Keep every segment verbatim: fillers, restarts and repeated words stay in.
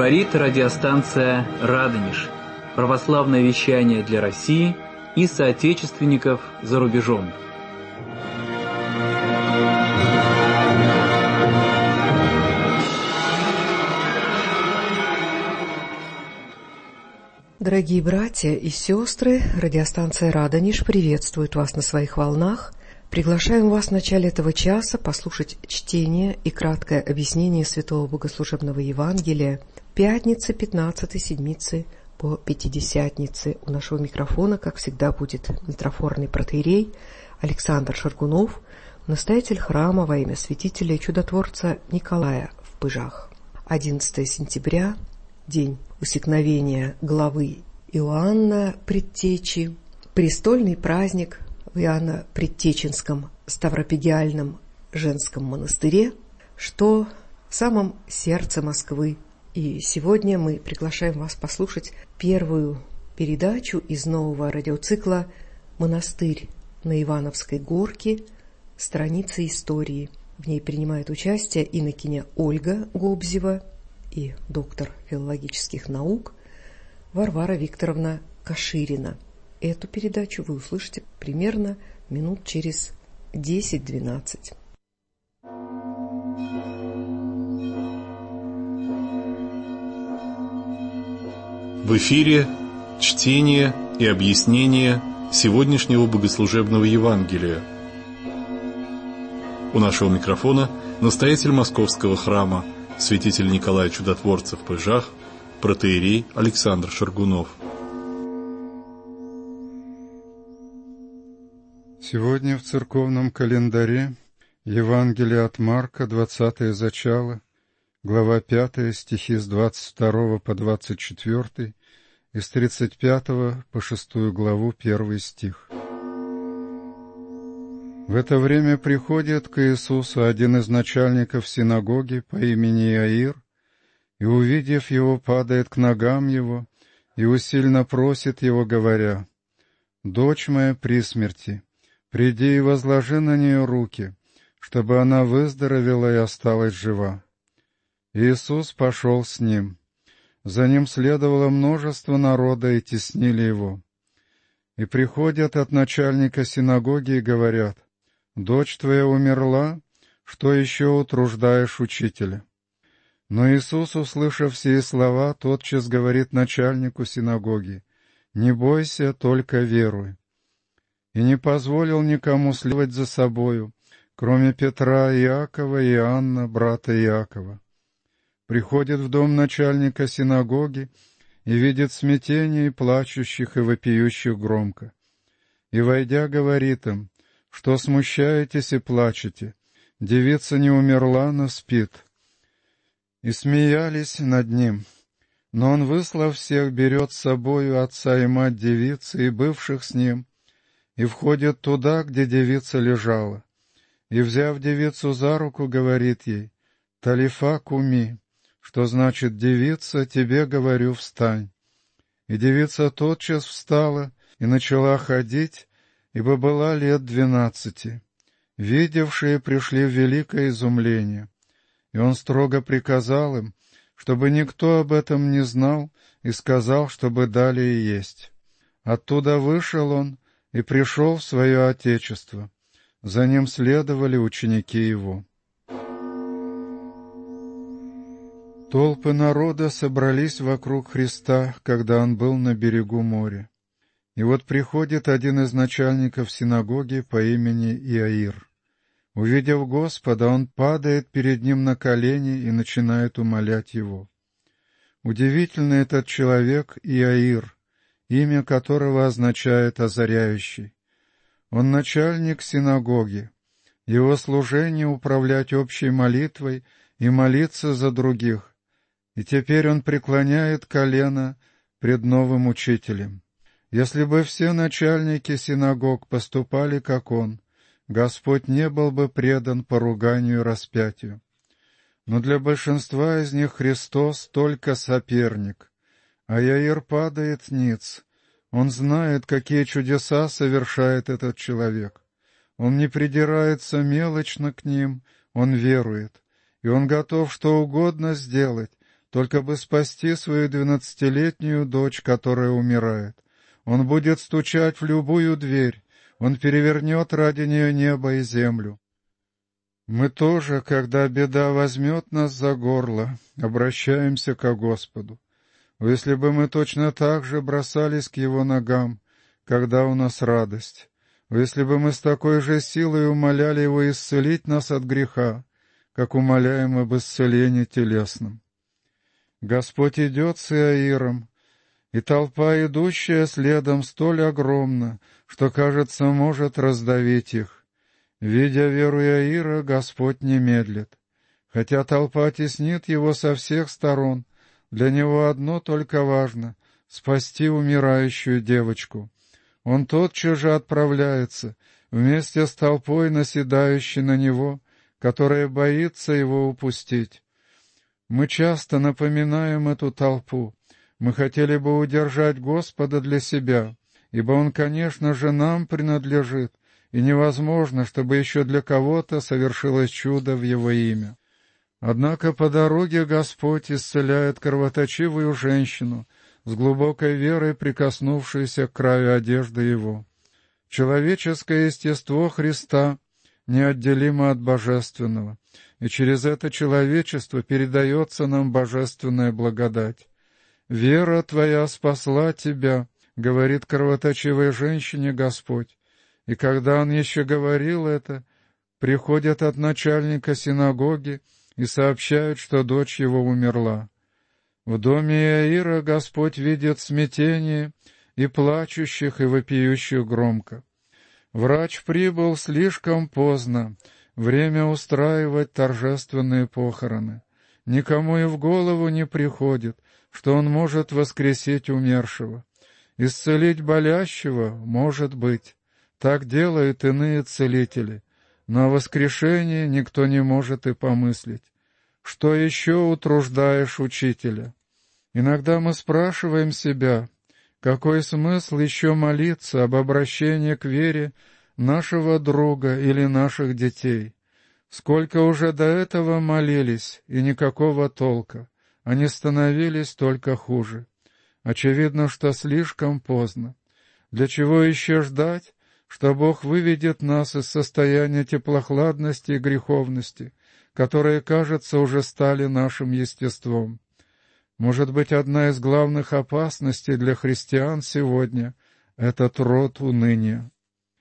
Говорит радиостанция «Радонеж». Православное вещание для России и соотечественников за рубежом. Дорогие братья и сестры, радиостанция «Радонеж» приветствует вас на своих волнах. Приглашаем вас в начале этого часа послушать чтение и краткое объяснение Святого Богослужебного Евангелия пятницы пятнадцатой седмицы по Пятидесятнице. У нашего микрофона, как всегда, будет митрофорный протоиерей Александр Шаргунов, настоятель храма во имя святителя и чудотворца Николая в Пыжах. одиннадцатое сентября, день усекновения главы Иоанна Предтечи, престольный праздник в Иоанно-Предтеченском Ставропигиальном женском монастыре, что в самом сердце Москвы. И сегодня мы приглашаем вас послушать первую передачу из нового радиоцикла «Монастырь на Ивановской горке. Страницы истории». В ней принимает участие инокиня Ольга Гобзева и доктор филологических наук Варвара Викторовна Каширина. Эту передачу вы услышите примерно минут через десять-двенадцать. В эфире чтение и объяснение сегодняшнего богослужебного Евангелия. У нашего микрофона настоятель Московского храма святитель Николай Чудотворца в Пыжах, протоиерей Александр Шаргунов. Сегодня в церковном календаре Евангелие от Марка, двадцатое зачало, глава пятая, стихи с двадцать второго по двадцать четвёртый и с тридцать пятого по шестую главу, первый стих. В это время приходит к Иисусу один из начальников синагоги по имени Иаир, и, увидев его, падает к ногам его и усильно просит его, говоря: «Дочь моя при смерти, приди и возложи на нее руки, чтобы она выздоровела и осталась жива». Иисус пошел с ним. За ним следовало множество народа, и теснили его. И приходят от начальника синагоги и говорят: «Дочь твоя умерла, что еще утруждаешь учителя?» Но Иисус, услышав сии слова, тотчас говорит начальнику синагоги: «Не бойся, только веруй». И не позволил никому следовать за собою, кроме Петра, Иакова и Иоанна, брата Иакова. Приходит в дом начальника синагоги и видит смятение и плачущих и вопиющих громко. И, войдя, говорит им: «Что смущаетесь и плачете? Девица не умерла, но спит». И смеялись над ним. Но он, выслав всех, берет с собою отца и мать девицы и бывших с ним, и входит туда, где девица лежала. И, взяв девицу за руку, говорит ей: «Талифа куми», что значит: «Девица, тебе говорю, встань». И девица тотчас встала и начала ходить, ибо была лет двенадцати. Видевшие пришли в великое изумление. И он строго приказал им, чтобы никто об этом не знал, и сказал, чтобы дали и есть. Оттуда вышел он и пришел в свое отечество. За ним следовали ученики его. Толпы народа собрались вокруг Христа, когда он был на берегу моря. И вот приходит один из начальников синагоги по имени Иаир. Увидев Господа, он падает перед ним на колени и начинает умолять его. Удивительный этот человек Иаир, имя которого означает «озаряющий». Он начальник синагоги. Его служение — управлять общей молитвой и молиться за других. И теперь он преклоняет колено пред новым учителем. Если бы все начальники синагог поступали, как он, Господь не был бы предан поруганию и распятию. Но для большинства из них Христос только соперник. А Иаир падает ниц. Он знает, какие чудеса совершает этот человек. Он не придирается мелочно к ним, он верует. И он готов что угодно сделать, только бы спасти свою двенадцатилетнюю дочь, которая умирает. Он будет стучать в любую дверь, он перевернет ради нее небо и землю. Мы тоже, когда беда возьмет нас за горло, обращаемся ко Господу. Если бы мы точно так же бросались к Его ногам, когда у нас радость, если бы мы с такой же силой умоляли Его исцелить нас от греха, как умоляем об исцелении телесном. Господь идет с Иаиром, и толпа, идущая следом, столь огромна, что, кажется, может раздавить их. Видя веру Иаира, Господь не медлит. Хотя толпа теснит его со всех сторон, для него одно только важно — спасти умирающую девочку. Он тотчас же отправляется, вместе с толпой, наседающей на него, которая боится его упустить. Мы часто напоминаем эту толпу. Мы хотели бы удержать Господа для себя, ибо Он, конечно же, нам принадлежит, и невозможно, чтобы еще для кого-то совершилось чудо в Его имя. Однако по дороге Господь исцеляет кровоточивую женщину, с глубокой верой прикоснувшуюся к краю одежды Его. Человеческое естество Христа неотделимо от божественного, и через это человечество передается нам божественная благодать. «Вера твоя спасла тебя», — говорит кровоточивой женщине Господь. И когда Он еще говорил это, приходят от начальника синагоги и сообщают, что дочь его умерла. В доме Иаира Господь видит смятение и плачущих, и вопиющих громко. Врач прибыл слишком поздно, время устраивать торжественные похороны. Никому и в голову не приходит, что он может воскресить умершего. Исцелить болящего может быть. Так делают иные целители. Но о воскрешении никто не может и помыслить. Что еще утруждаешь учителя? Иногда мы спрашиваем себя, какой смысл еще молиться об обращении к вере нашего друга или наших детей? Сколько уже до этого молились, и никакого толка. Они становились только хуже. Очевидно, что слишком поздно. Для чего еще ждать, что Бог выведет нас из состояния теплохладности и греховности, которые, кажется, уже стали нашим естеством? Может быть, одна из главных опасностей для христиан сегодня — этот род уныния.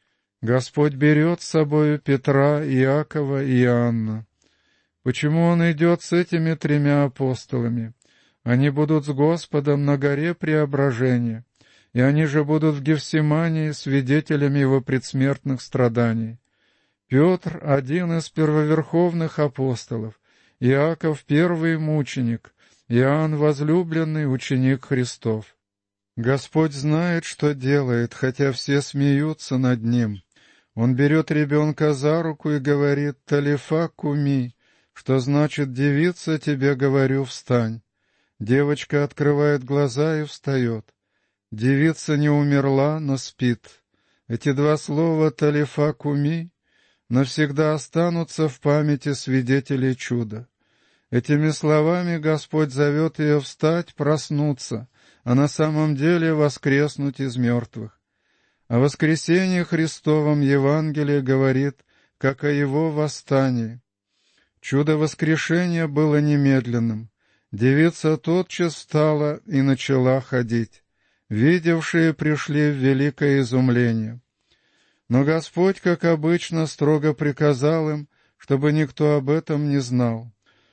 Господь берет с собою Петра, Иакова и Иоанна. Почему Он идет с этими тремя апостолами? Они будут с Господом на горе Преображения, и они же будут в Гефсимании свидетелями Его предсмертных страданий. Петр — один из первоверховных апостолов, Иаков — первый мученик, Иоанн — возлюбленный ученик Христов. Господь знает, что делает, хотя все смеются над Ним. Он берет ребенка за руку и говорит «Талифа куми», что значит «девица, тебе говорю, встань». Девочка открывает глаза и встает. Девица не умерла, но спит. Эти два слова «талифа куми» навсегда останутся в памяти свидетелей чуда. Этими словами Господь зовет ее встать, проснуться, а на самом деле воскреснуть из мертвых. О воскресении Христовом Евангелие говорит, как о Его восстании. Чудо воскрешения было немедленным. Девица тотчас встала и начала ходить. Видевшие пришли в великое изумление. Но Господь, как обычно, строго приказал им, чтобы никто об этом не знал.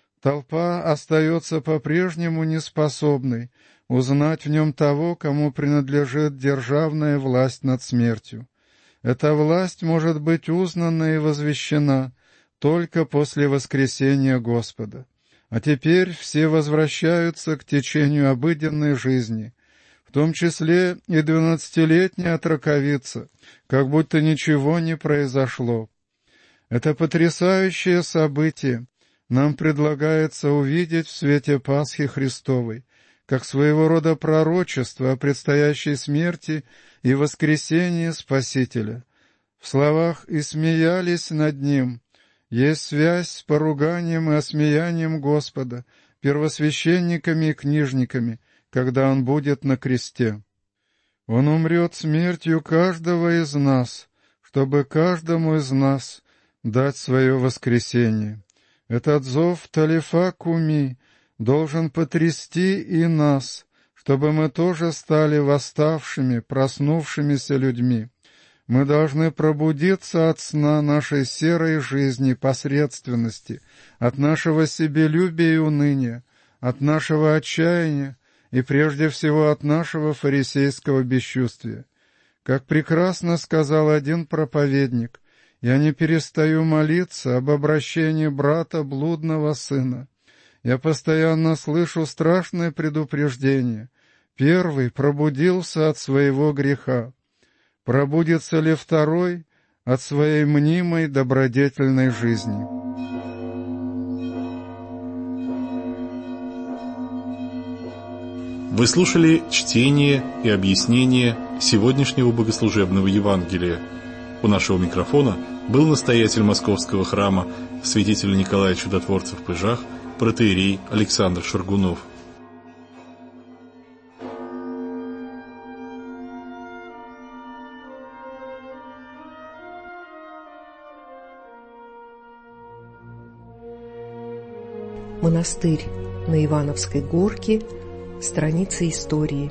Толпа остается по-прежнему неспособной узнать в нем того, кому принадлежит державная власть над смертью. Эта власть может быть узнана и возвещена только после воскресения Господа. А теперь все возвращаются к течению обыденной жизни, в том числе и двенадцатилетняя отроковица, как будто ничего не произошло. Это потрясающее событие нам предлагается увидеть в свете Пасхи Христовой, как своего рода пророчество о предстоящей смерти и воскресении Спасителя. В словах «и смеялись над Ним» есть связь с поруганием и осмеянием Господа, первосвященниками и книжниками, когда Он будет на кресте. Он умрет смертью каждого из нас, чтобы каждому из нас дать свое воскресение. Этот зов Талифа Куми должен потрясти и нас, чтобы мы тоже стали восставшими, проснувшимися людьми. Мы должны пробудиться от сна нашей серой жизни, посредственности, от нашего себелюбия и уныния, от нашего отчаяния и прежде всего от нашего фарисейского бесчувствия. Как прекрасно сказал один проповедник: «Я не перестаю молиться об обращении брата блудного сына. Я постоянно слышу страшное предупреждение. Первый пробудился от своего греха. Пробудится ли второй от своей мнимой добродетельной жизни?» Вы слушали чтение и объяснение сегодняшнего богослужебного Евангелия. У нашего микрофона был настоятель Московского храма святитель Николай Чудотворцев в Пыжах, протоиерей Александр Шаргунов. Монастырь на Ивановской горке. Страницы истории.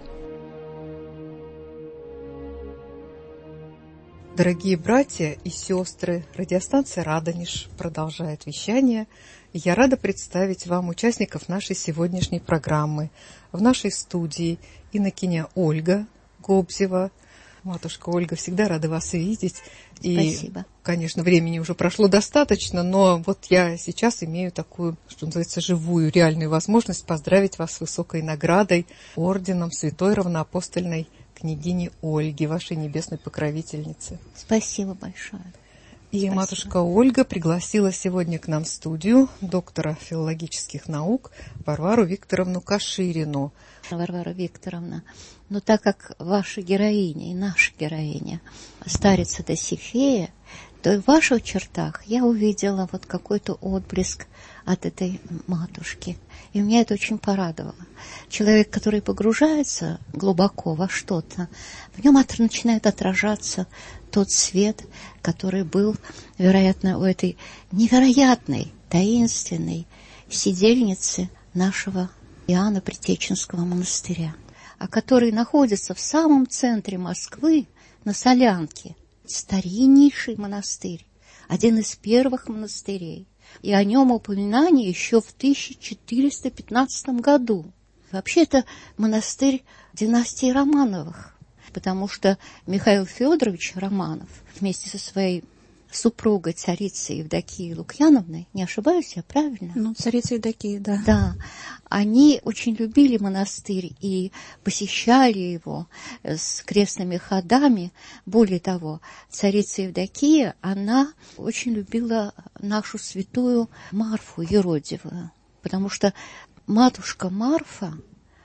Дорогие братья и сестры, радиостанция «Радонеж» продолжает вещание. Я рада представить вам участников нашей сегодняшней программы. В нашей студии инокиня Ольга Гобзева. Матушка Ольга, всегда рада вас видеть. И, спасибо. Конечно, времени уже прошло достаточно, но вот я сейчас имею такую, что называется, живую, реальную возможность поздравить вас с высокой наградой, орденом Святой Равноапостольной княгини Ольги, вашей небесной покровительницы. Спасибо большое. И Спасибо. матушка Ольга пригласила сегодня к нам в студию доктора филологических наук Варвару Викторовну Каширину. Варвара Викторовна, но так как ваша героиня и наша героиня старица Досифея, то и в ваших чертах я увидела вот какой-то отблеск от этой матушки. И меня это очень порадовало. Человек, который погружается глубоко во что-то, в нем от, начинает отражаться тот свет, который был, вероятно, у этой невероятной, таинственной сидельницы нашего Иоанна Предтеченского монастыря, а который находится в самом центре Москвы, на Солянке. Стариннейший монастырь, один из первых монастырей. И о нем упоминание еще в тысяча четыреста пятнадцатом году. Вообще это монастырь династии Романовых, потому что Михаил Федорович Романов вместе со своей супругой, царицей Евдокией Лукьяновной, не ошибаюсь я, правильно? Ну, царица Евдокия, да. Да, они очень любили монастырь и посещали его с крестными ходами. Более того, царица Евдокия, она очень любила нашу святую Марфу Еродивую, потому что матушка Марфа,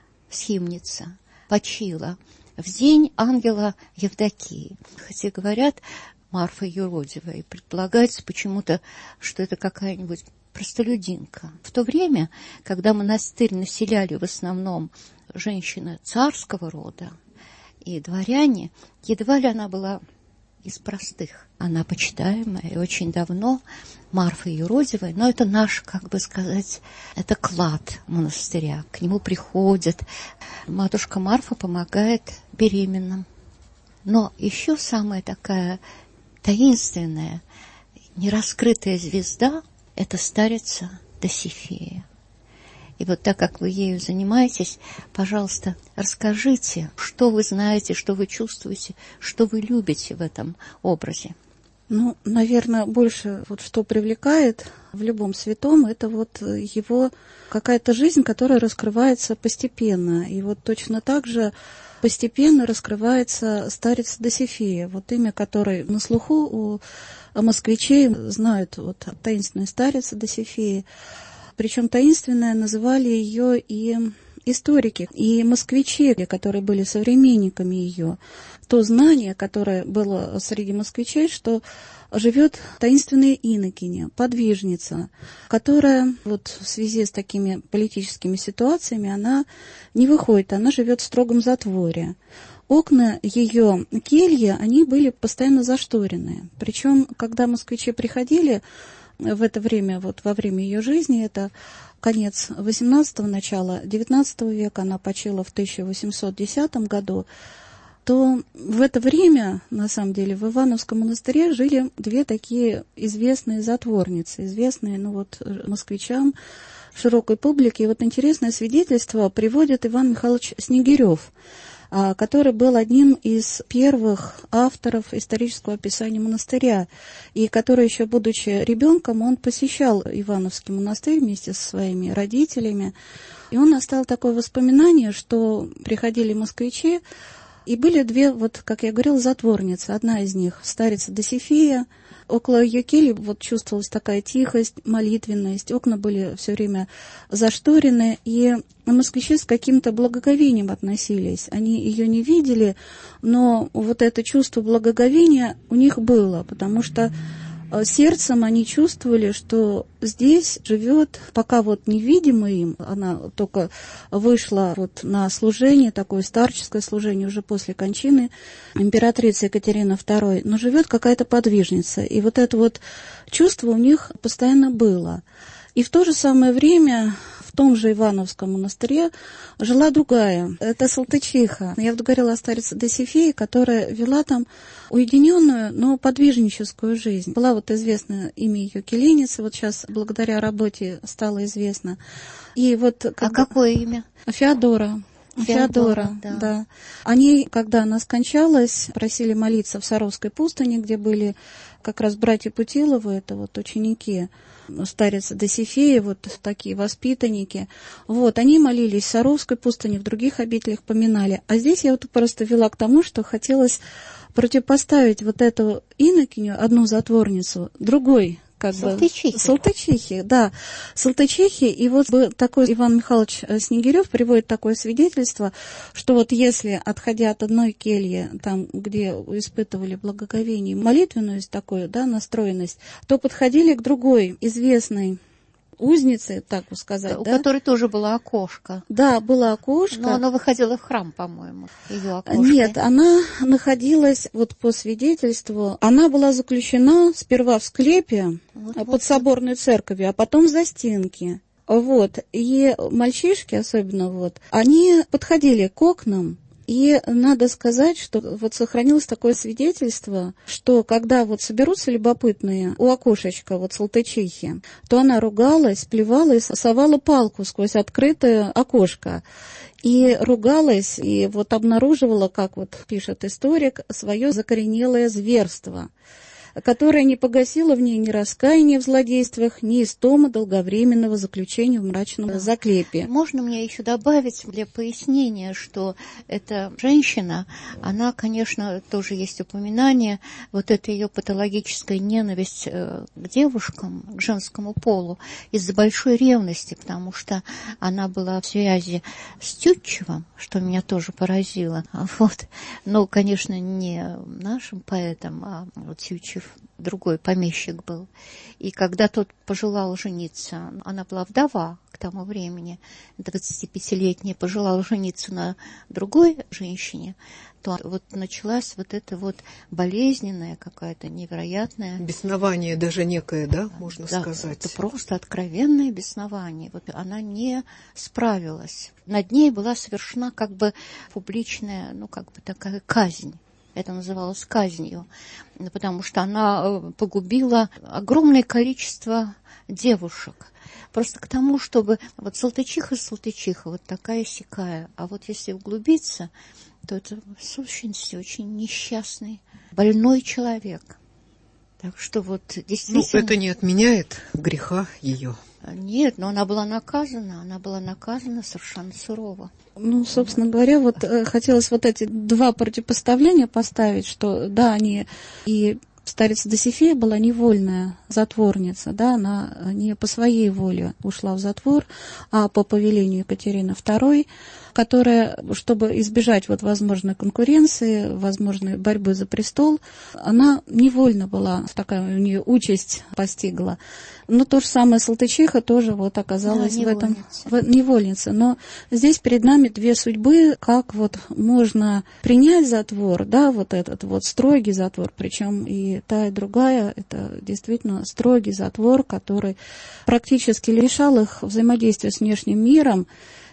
схимница, почила в день ангела Евдокии. Хотя говорят, Марфа Еродивая, и предполагается почему-то, что это какая-нибудь простолюдинка. В то время, когда монастырь населяли в основном женщины царского рода и дворяне, едва ли она была из простых. Она почитаемая и очень давно Марфа Еродивая, но это наш, как бы сказать, это клад монастыря. К нему приходят. Матушка Марфа помогает беременным. Но еще самая такая таинственная, нераскрытая звезда – это старица Досифея. И вот так как вы ею занимаетесь, пожалуйста, расскажите, что вы знаете, что вы чувствуете, что вы любите в этом образе. Ну, наверное, больше вот что привлекает в любом святом, это вот его какая-то жизнь, которая раскрывается постепенно. И вот точно так же постепенно раскрывается старица Досифея, вот имя которой на слуху у москвичей знают, вот таинственная старица Досифея. Причем таинственная называли ее и историки и москвичи, которые были современниками ее, то знание, которое было среди москвичей, что живет таинственная инокиня, подвижница, которая вот в связи с такими политическими ситуациями, она не выходит, она живет в строгом затворе. Окна ее кельи, они были постоянно зашторены. Причем, когда москвичи приходили в это время, вот во время ее жизни, это конец восемнадцатого, начало девятнадцатого века, она почила в тысяча восемьсот десятом году, то в это время, на самом деле, в Ивановском монастыре жили две такие известные затворницы, известные, ну вот, москвичам, широкой публике. И вот интересное свидетельство приводит Иван Михайлович Снегирев, который был одним из первых авторов исторического описания монастыря, и который еще, будучи ребенком, он посещал Ивановский монастырь вместе со своими родителями. И он оставил такое воспоминание, что приходили москвичи, и были две, вот, как я говорила, затворницы. Одна из них — старица Досифея. Около ее кельи вот чувствовалась такая тихость, молитвенность. Окна были все время зашторены, и москвичи с каким-то благоговением относились. Они ее не видели, но вот это чувство благоговения у них было, потому что сердцем они чувствовали, что здесь живет, пока вот невидимо им, она только вышла вот на служение, такое старческое служение уже после кончины императрицы Екатерины второй, но живет какая-то подвижница. И вот это вот чувство у них постоянно было. И в то же самое время в том же Ивановском монастыре жила другая, это Салтычиха. Я вот говорила о старице Досифее, которая вела там уединенную, но подвижническую жизнь. Была вот известно имя ее келейницы, вот сейчас благодаря работе стало известно. И вот, а когда... какое имя? Феодора. Феодора, да. да. Они, когда она скончалась, просили молиться в Саровской пустыне, где были как раз братья Путиловы, это вот ученики старицы Досифеи, вот такие воспитанники. Вот, они молились в Саровской пустыне, в других обителях поминали. А здесь я вот просто вела к тому, что хотелось противопоставить вот эту инокиню, одну затворницу, другой, как Салтычихи. бы... Салтычихи, да. Салтычихи. И вот такой Иван Михайлович Снегирев приводит такое свидетельство, что вот если, отходя от одной кельи, там, где испытывали благоговение, молитвенность такую, да, настроенность, то подходили к другой известной узницы, так сказать, у да? которой тоже было окошко. Да, было окошко. Но оно выходило в храм, по-моему, ее окошко. Нет, она находилась, вот по свидетельству, она была заключена сперва в склепе вот, под вот. соборной церковью, а потом в застенке. Вот, и мальчишки, особенно вот, они подходили к окнам. И надо сказать, что вот сохранилось такое свидетельство, что когда вот соберутся любопытные у окошечка вот Салтычихи, то она ругалась, плевала и совала палку сквозь открытое окошко. И ругалась, и вот обнаруживала, как вот пишет историк, свое закоренелое зверство, которое не погасило в ней ни раскаяния в злодействах, ни истома долговременного заключения в мрачном да. заклепе. Можно мне еще добавить для пояснения, что эта женщина, она, конечно, тоже есть упоминание, вот эта ее патологическая ненависть к девушкам, к женскому полу, из-за большой ревности, потому что она была в связи с Тютчевым, что меня тоже поразило. Вот. Но, конечно, не нашим поэтом, а Тютчев другой помещик был. И когда тот пожелал жениться, она была вдова к тому времени, двадцатипятилетняя, пожелала жениться на другой женщине, то вот началась вот эта вот болезненная какая-то невероятная... Беснование даже некое, да, можно да, сказать? Это просто откровенное беснование. Вот она не справилась. Над ней была совершена как бы публичная, ну как бы такая казнь. Это называлось казнью, потому что она погубила огромное количество девушек. Просто к тому, чтобы... Вот Салтычиха, Салтычиха, вот такая-сякая. А вот если углубиться, то это в сущности очень несчастный, больной человек. Так что вот действительно... Ну, это не отменяет греха ее. Нет, но она была наказана, она была наказана совершенно сурово. Ну, собственно говоря, вот э, хотелось вот эти два противопоставления поставить, что да, они и Старица Досифея была невольная затворница, да, она не по своей воле ушла в затвор, а по повелению Екатерины второй, которая, чтобы избежать вот возможной конкуренции, возможной борьбы за престол, она невольно была, такая у нее участь постигла. Но то же самое Салтычиха тоже вот оказалась да, в этом в, невольнице. Но здесь перед нами две судьбы, как вот можно принять затвор, да, вот этот вот строгий затвор, причем и та, и другая, это действительно строгий затвор, который практически лишал их взаимодействия с внешним миром.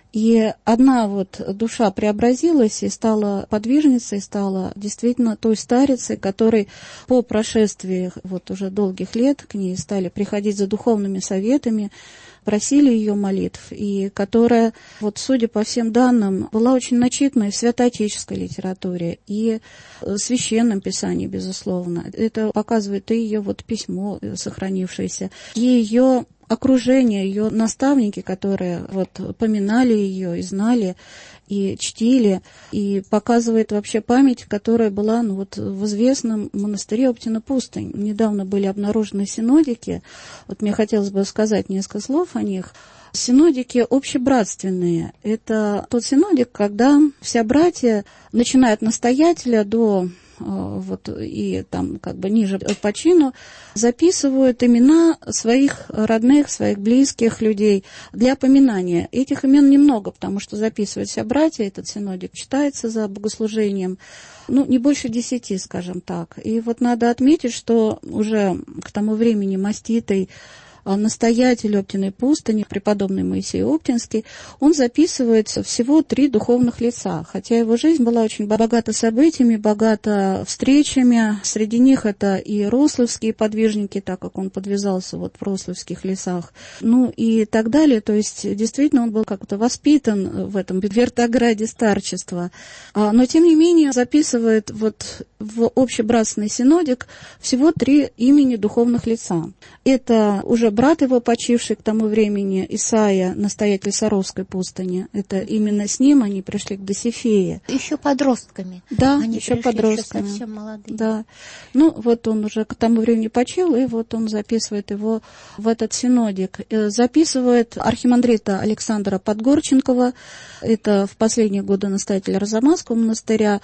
И одна вот душа преобразилась и стала подвижницей, стала действительно той старицей, которой по прошествии вот уже долгих лет к ней стали приходить за духовными советами, просили ее молитв, и которая, вот судя по всем данным, была очень начитана и в святоотеческой литературе, и в священном писании, безусловно. Это показывает и ее вот письмо сохранившееся, и ее окружение, ее наставники, которые вот поминали ее и знали, и чтили, и показывает вообще память, которая была ну, вот, в известном монастыре Оптина-Пустынь. Недавно были обнаружены синодики, вот мне хотелось бы сказать несколько слов о них. Синодики общебратственные. Это тот синодик, когда вся братья, начиная от настоятеля до вот, и там как бы ниже по чину, записывают имена своих родных, своих близких людей для поминания. Этих имен немного, потому что записывают все братья, этот синодик читается за богослужением, ну, не больше десяти, скажем так. И вот надо отметить, что уже к тому времени маститый настоятель Оптиной пустыни, преподобный Моисей Оптинский, он записывает всего три духовных лица, хотя его жизнь была очень богата событиями, богата встречами. Среди них это и рославские подвижники, так как он подвязался вот в рославских лесах, ну и так далее. То есть действительно он был как-то воспитан в этом вертограде старчества. Но тем не менее записывает вот в общебратственный синодик всего три имени духовных лица. Это уже брат его, почивший к тому времени, Исаия, настоятель Саровской пустыни. Это именно с ним они пришли к Досифее. Еще подростками. Да, они еще подростками. Еще совсем молодые. Да. Ну, вот он уже к тому времени почил, и вот он записывает его в этот синодик. Записывает архимандрита Александра Подгорченкова, это в последние годы настоятель Арзамасского монастыря.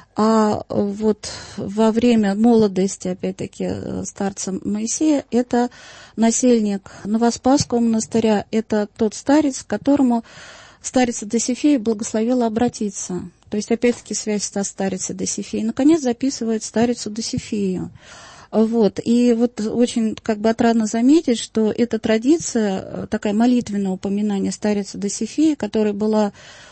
А вот во время молодости, опять-таки, старца Моисея, это насельник Новоспасского монастыря, это тот старец, к которому старица Досифея благословила обратиться. То есть, опять-таки, связь со старицей Досифеей. Наконец, записывает старицу Досифею. Вот. И вот очень как бы отрадно заметить, что эта традиция, такая молитвенное упоминание старицы Досифеи, которая была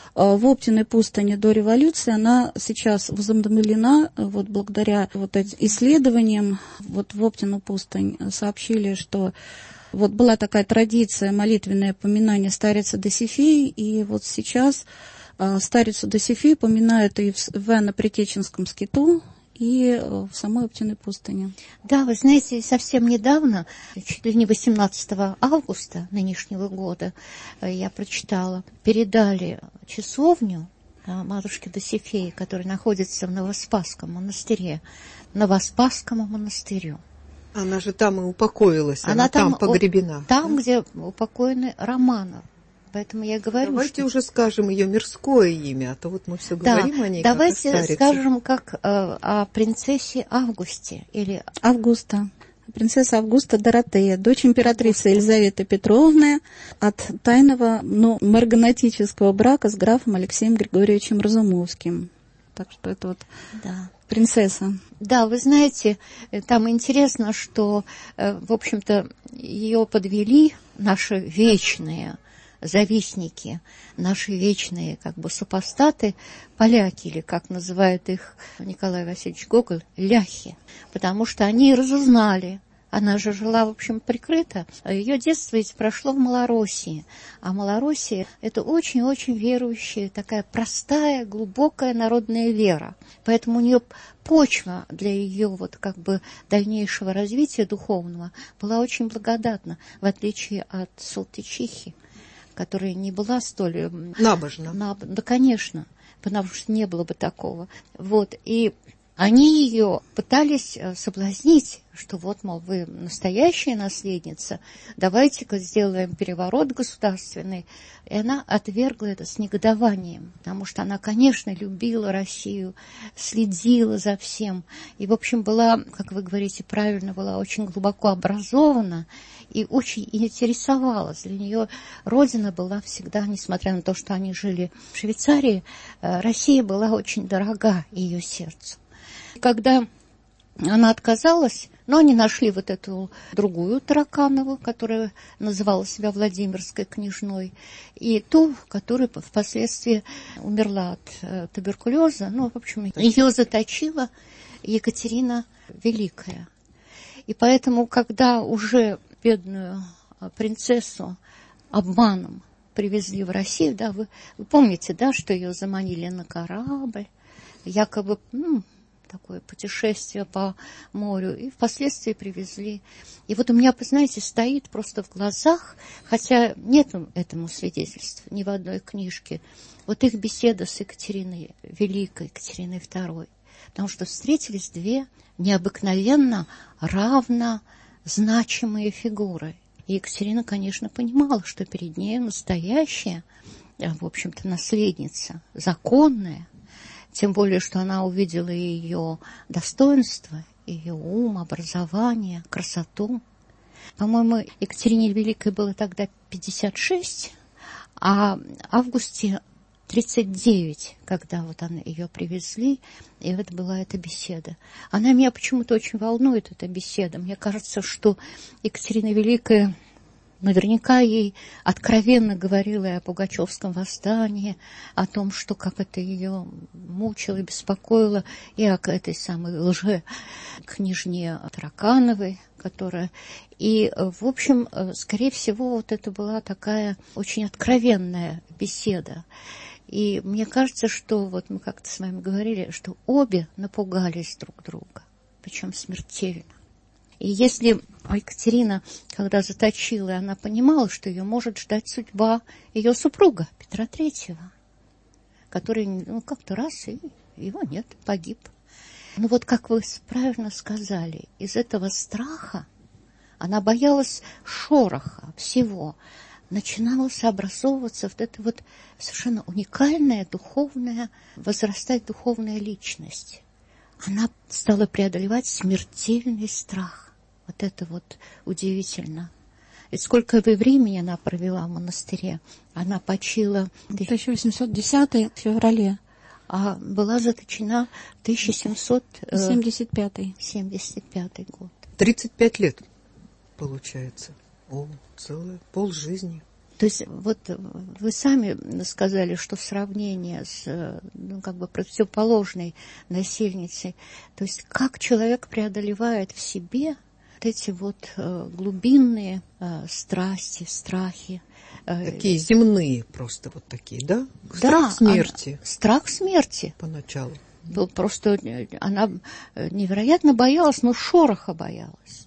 в Оптиной пустыне до революции, она сейчас возобновлена вот благодаря вот этим исследованиям. Вот в Оптину пустынь сообщили, что вот была такая традиция молитвенное поминание старицы Досифеи, и вот сейчас старицу Досифею поминают и в Иоанно-Предтеченском скиту, и в самой Оптиной пустыне. Да, вы знаете, совсем недавно, чуть ли не восемнадцатого августа нынешнего года, я прочитала, передали часовню матушки Досифеи, которая находится в Новоспасском монастыре, Новоспасскому монастырю. Она же там и упокоилась, она, она там, там погребена. Там, где упокоены Романовы. Поэтому я говорю, давайте что... уже скажем ее мирское имя, а то вот мы все да, говорим о ней. Давайте как о скажем как э, о принцессе Августе. Или... Августа. Принцесса Августа Доротея, дочь императрицы Елизаветы Петровны от тайного, но марганатического брака с графом Алексеем Григорьевичем Разумовским. Так что это вот да. принцесса. Да, вы знаете, там интересно, что, в общем-то, ее подвели наши вечные завистники, наши вечные как бы супостаты, поляки, или как называет их Николай Васильевич Гоголь, ляхи, потому что они разузнали. Она же жила, в общем, прикрыто. Ее детство ведь прошло в Малороссии. А Малороссия – это очень-очень верующая, такая простая, глубокая народная вера. Поэтому у нее почва для ее вот как бы дальнейшего развития духовного была очень благодатна, в отличие от Салтычихи, которая не была столь... Набожна. Наб... Да, конечно, потому что не было бы такого. Вот, и Они ее пытались соблазнить, что вот, мол, вы настоящая наследница, давайте-ка сделаем переворот государственный. И она отвергла это с негодованием, потому что она, конечно, любила Россию, следила за всем. И, в общем, была, как вы говорите правильно, была очень глубоко образована и очень интересовалась. Для нее родина была всегда, несмотря на то, что они жили в Швейцарии, Россия была очень дорога ее сердцу. Когда она отказалась, но они нашли вот эту другую Тараканову, которая называла себя Владимирской княжной, и ту, которая впоследствии умерла от туберкулеза. Ну, в общем, ее заточила Екатерина Великая. И поэтому, когда уже бедную принцессу обманом привезли в Россию, да, вы, вы помните, да, что ее заманили на корабль, якобы, ну, такое путешествие по морю, и впоследствии привезли. И вот у меня, знаете, стоит просто в глазах, хотя нет этому свидетельств ни в одной книжке, вот их беседа с Екатериной Великой, Екатериной Второй. Потому что встретились две необыкновенно равно значимые фигуры. И Екатерина, конечно, понимала, что перед ней настоящая, в общем-то, наследница, законная. Тем более, что она увидела ее достоинство, ее ум, образование, красоту. По-моему, Екатерине Великой было тогда пятьдесят шесть, а Августе тридцать девять, когда вот она, ее привезли, и вот была эта беседа. Она меня почему-то очень волнует, эта беседа. Мне кажется, что Екатерина Великая наверняка ей откровенно говорила и о Пугачевском восстании, о том, что как это ее мучило и беспокоило, и о этой самой лже-княжне Таракановой, которая... И, в общем, скорее всего, вот это была такая очень откровенная беседа. И мне кажется, что, вот мы как-то с вами говорили, что обе напугались друг друга, причем смертельно. И если Екатерина, когда заточила, она понимала, что ее может ждать судьба ее супруга Петра Третьего, который, ну, как-то раз, и его нет, погиб. Ну вот, как вы правильно сказали, из этого страха она боялась шороха всего. Начиналась образовываться вот эта вот совершенно уникальная духовная, возрастать духовная личность. Она стала преодолевать смертельный страх. Вот это вот удивительно. И сколько времени она провела в монастыре. Она почила... тысяча восемьсот десятый в феврале. А была заточена в тысяча семьсот семьдесят пятый. семьдесят пятый год. тридцать пять лет, получается. О, целая полжизни. То есть вот вы сами сказали, что сравнение с, ну, как бы противоположной насильницей, то есть как человек преодолевает в себе вот эти вот э, глубинные э, страсти, страхи. Э, такие земные просто вот такие, да? Да, страх смерти. Она, страх смерти. Поначалу. Был просто, она невероятно боялась, но шороха боялась.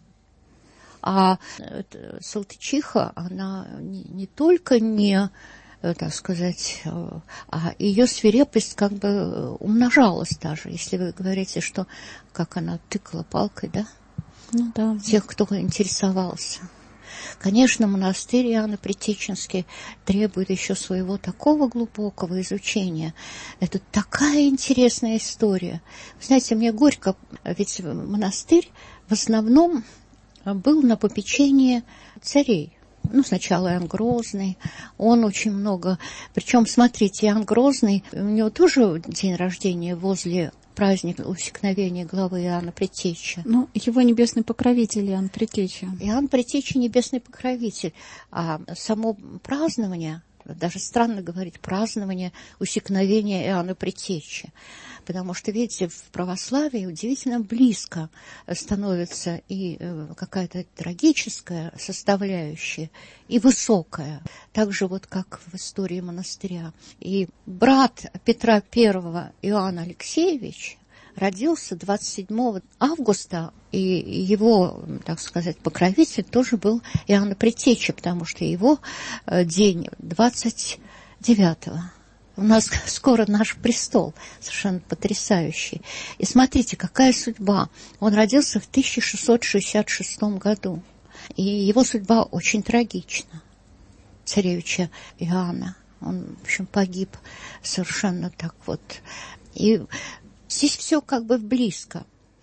А Салтычиха, она не, не только не, так сказать, а ее свирепость как бы умножалась даже, если вы говорите, что как она тыкала палкой, да? Ну да. Тех, кто интересовался. Конечно, монастырь Иоанна Притеченский требует еще своего такого глубокого изучения. Это такая интересная история. Вы знаете, мне горько, ведь монастырь в основном был на попечении царей. Ну, сначала Иоанн Грозный, он очень много... Причем, смотрите, Иоанн Грозный, у него тоже день рождения возле праздника усекновения главы Иоанна Предтечи. Ну, его небесный покровитель Иоанн Предтеча. Иоанн Предтеча небесный покровитель. А само празднование, даже странно говорить, празднование усекновения Иоанна Предтечи. Потому что, видите, в православии удивительно близко становится и какая-то трагическая составляющая, и высокая, так же вот как в истории монастыря. И брат Петра Первого Иоанн Алексеевич родился двадцать седьмого августа, и его, так сказать, покровитель тоже был Иоанн Предтеча, потому что его день двадцать девятого у нас скоро наш престол, совершенно потрясающий. И смотрите, какая судьба. Он родился в тысяча шестьсот шестьдесят шестом году, и его судьба очень трагична, царевича Иоанна. Он, в общем, погиб совершенно так вот. И здесь все как бы близко.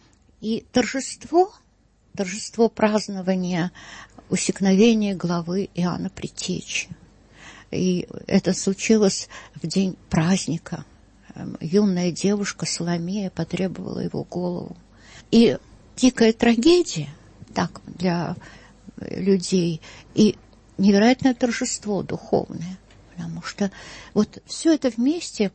И торжество, торжество празднования усекновения главы Иоанна Предтечи. И это случилось в день праздника. Юная девушка Соломея потребовала его голову. И дикая трагедия, так, для людей, и невероятное торжество духовное. Потому что вот все это вместе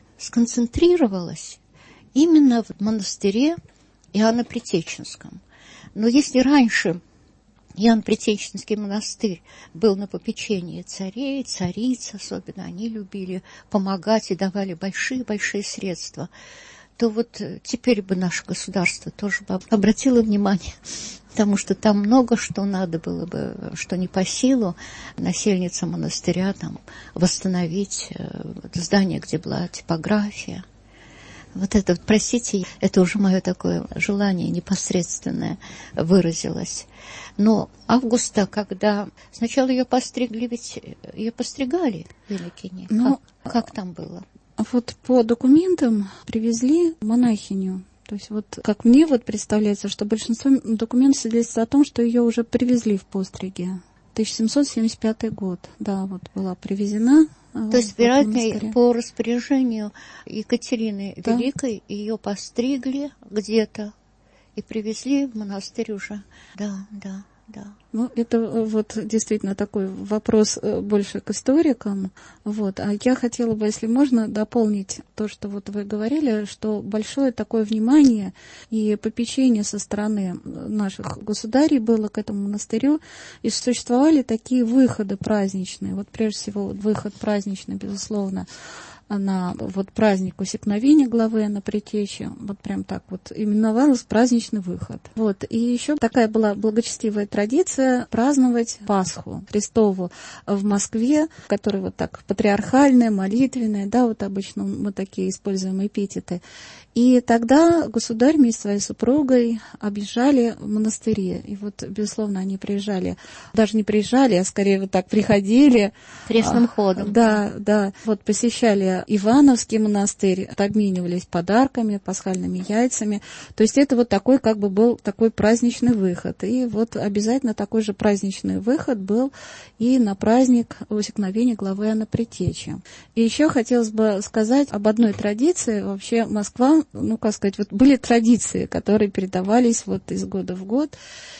сконцентрировалось именно в монастыре Иоанна Предтеченском. Но если раньше Иоанн Предтеченский монастырь был на попечении царей, цариц особенно, они любили помогать и давали большие-большие средства, то вот теперь бы наше государство тоже бы обратило внимание, потому что там много что надо было бы, что не по силу насельница монастыря там восстановить здание, где была типография. Вот это, простите, это уже мое такое желание непосредственное выразилось. Но Августа, когда сначала ее постригли, ведь ее постригали в Великине. Ну, как, как там было? Вот по документам привезли монахиню. То есть вот как мне вот представляется, что большинство документов свидетельствует о том, что ее уже привезли в постриге. тысяча семьсот семьдесят пятый год, да, вот была привезена. То есть, вероятно, по распоряжению Екатерины да. Великой ее постригли где-то и привезли в монастырь уже. Да, да, да. Ну, это вот действительно такой вопрос больше к историкам. Вот. А я хотела бы, если можно, дополнить то, что вот вы говорили, что большое такое внимание и попечение со стороны наших государей было к этому монастырю, и существовали такие выходы праздничные. Вот прежде всего выход праздничный, безусловно, на вот праздник усекновения главы Иоанна Предтечи, вот прям так вот именовалась праздничный выход. Вот. И еще такая была благочестивая традиция праздновать Пасху Христову в Москве, которая вот так патриархальная, молитвенная, да, вот обычно мы такие используем эпитеты. И тогда государь вместе с своей супругой объезжали монастыри. И вот, безусловно, они приезжали, даже не приезжали, а скорее вот так приходили. Крестным ходом. Да, да. Вот посещали Ивановский монастырь, обменивались подарками, пасхальными яйцами. То есть это вот такой как бы был такой праздничный выход. И вот обязательно такой же праздничный выход был и на праздник усекновения главы Иоанна Предтечи. И еще хотелось бы сказать об одной традиции. Вообще Москва, ну, как сказать, вот были традиции, которые передавались вот из года в год.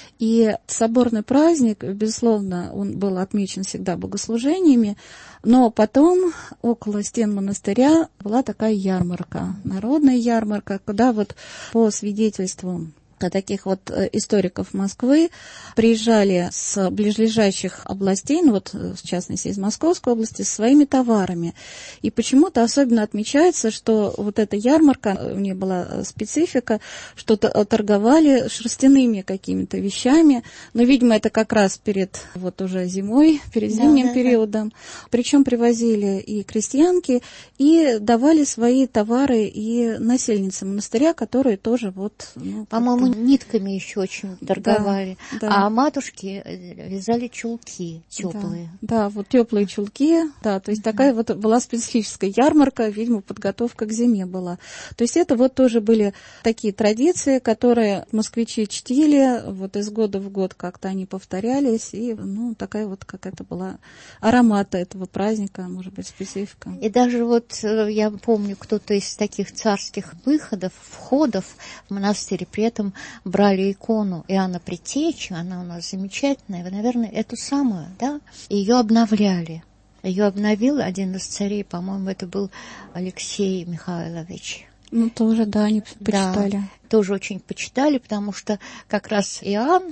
И соборный праздник, безусловно, он был отмечен всегда богослужениями, но потом около стен монастыря была такая ярмарка, народная ярмарка, куда вот по свидетельству таких вот историков Москвы приезжали с ближайших областей, ну вот в частности из Московской области, со своими товарами. И почему-то особенно отмечается, что вот эта ярмарка, у нее была специфика, что торговали шерстяными какими-то вещами, но, видимо, это как раз перед вот уже зимой, перед зимним да, да, периодом. Да. Причем привозили и крестьянки, и давали свои товары и насельницы монастыря, которые тоже вот... Ну, по-моему, нитками еще очень торговали. Да, да. А матушки вязали чулки теплые. Да, да, вот теплые чулки. Да, то есть uh-huh. такая вот была специфическая ярмарка, видимо, подготовка к зиме была. То есть это вот тоже были такие традиции, которые москвичи чтили, вот из года в год как-то они повторялись, и, ну, такая вот какая-то была аромата этого праздника, может быть, специфика. И даже вот я помню, кто-то из таких царских выходов, входов в монастырь, при этом брали икону Иоанна Предтечи, она у нас замечательная, вы, наверное, эту самую, да, ее обновляли. Ее обновил один из царей, по-моему, это был Алексей Михайлович. Ну, тоже, да, они почитали. Да, тоже очень почитали, потому что как раз Иоанн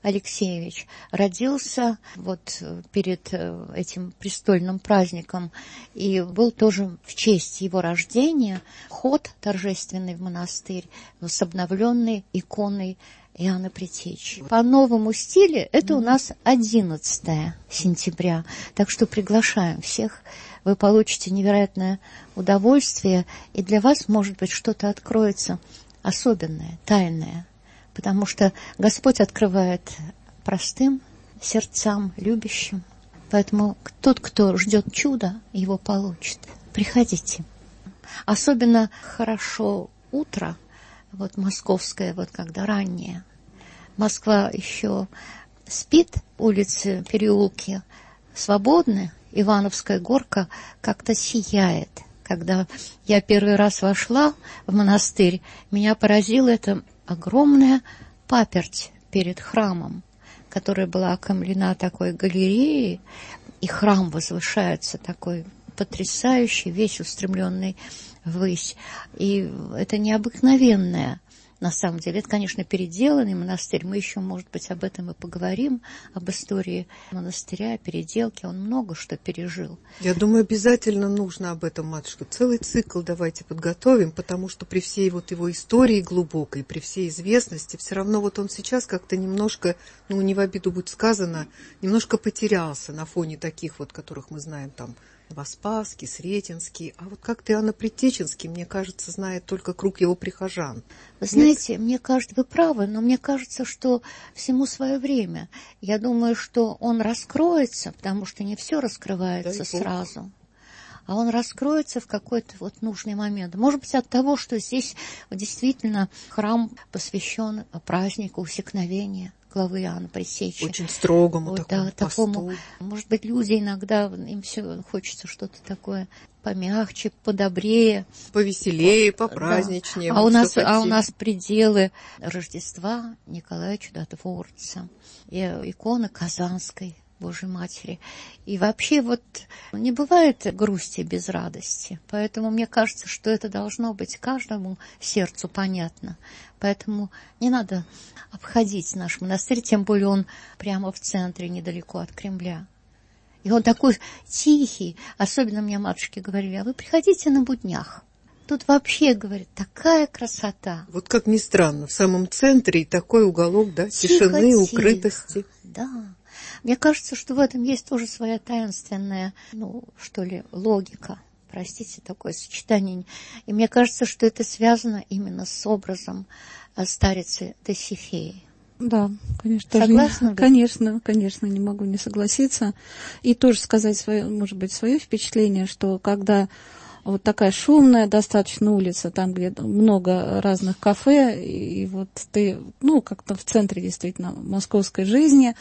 Алексеевич родился вот перед этим престольным праздником, и был тоже в честь его рождения ход торжественный в монастырь с обновленной иконой Иоанна Предтечи. По новому стилю это у нас одиннадцатое сентября, так что приглашаем всех. Вы получите невероятное удовольствие, и для вас, может быть, что-то откроется особенное, тайное, потому что Господь открывает простым сердцам, любящим. Поэтому тот, кто ждет чуда, его получит. Приходите. Особенно хорошо утро, вот московское, вот когда раннее. Москва еще спит, улицы, переулки свободны, Ивановская горка как-то сияет. Когда я первый раз вошла в монастырь, меня поразила эта огромная паперть перед храмом, которая была окаймлена такой галереей, и храм возвышается такой потрясающий, весь устремленный ввысь. И это необыкновенное, на самом деле. Это, конечно, переделанный монастырь. Мы еще, может быть, об этом и поговорим, об истории монастыря, переделке. Он много что пережил. Я думаю, обязательно нужно об этом, матушка. Целый цикл давайте подготовим, потому что при всей вот его истории глубокой, при всей известности, все равно вот он сейчас как-то немножко, ну, не в обиду будет сказано, немножко потерялся на фоне таких вот, которых мы знаем там, Новоспасский, Сретенский, а вот как-то Иоанно-Предтеченский, мне кажется, знает только круг его прихожан. Вы знаете, Нет? мне кажется, вы правы, но мне кажется, что всему свое время. Я думаю, что он раскроется, потому что не все раскрывается Дай сразу, Бог. А он раскроется в какой-то вот нужный момент. Может быть, от того, что здесь действительно храм посвящен празднику Усекновения главы Иоанна Предтечи. Очень строгому вот, такому да, такому. Может быть, люди иногда, им все хочется что-то такое помягче, подобрее. Повеселее, попраздничнее. Да. А, у нас, а у нас пределы Рождества Николая Чудотворца, и икона Казанской Божьей Матери. И вообще вот не бывает грусти без радости. Поэтому мне кажется, что это должно быть каждому сердцу понятно. Поэтому не надо обходить наш монастырь, тем более он прямо в центре, недалеко от Кремля. И он такой тихий. Особенно мне матушки говорили, а вы приходите на буднях. Тут вообще, говорит, такая красота. Вот как ни странно, в самом центре и такой уголок, да, тишины, тихо, укрытости. Да. Мне кажется, что в этом есть тоже своя таинственная, ну, что ли, логика. Простите, такое сочетание. И мне кажется, что это связано именно с образом старицы Досифеи. Да, конечно. Согласна? Не, конечно, конечно, не могу не согласиться. И тоже сказать свое, может быть, свое впечатление, что когда вот такая шумная достаточно улица, там, где много разных кафе, и вот ты, ну, как-то в центре действительно московской жизни,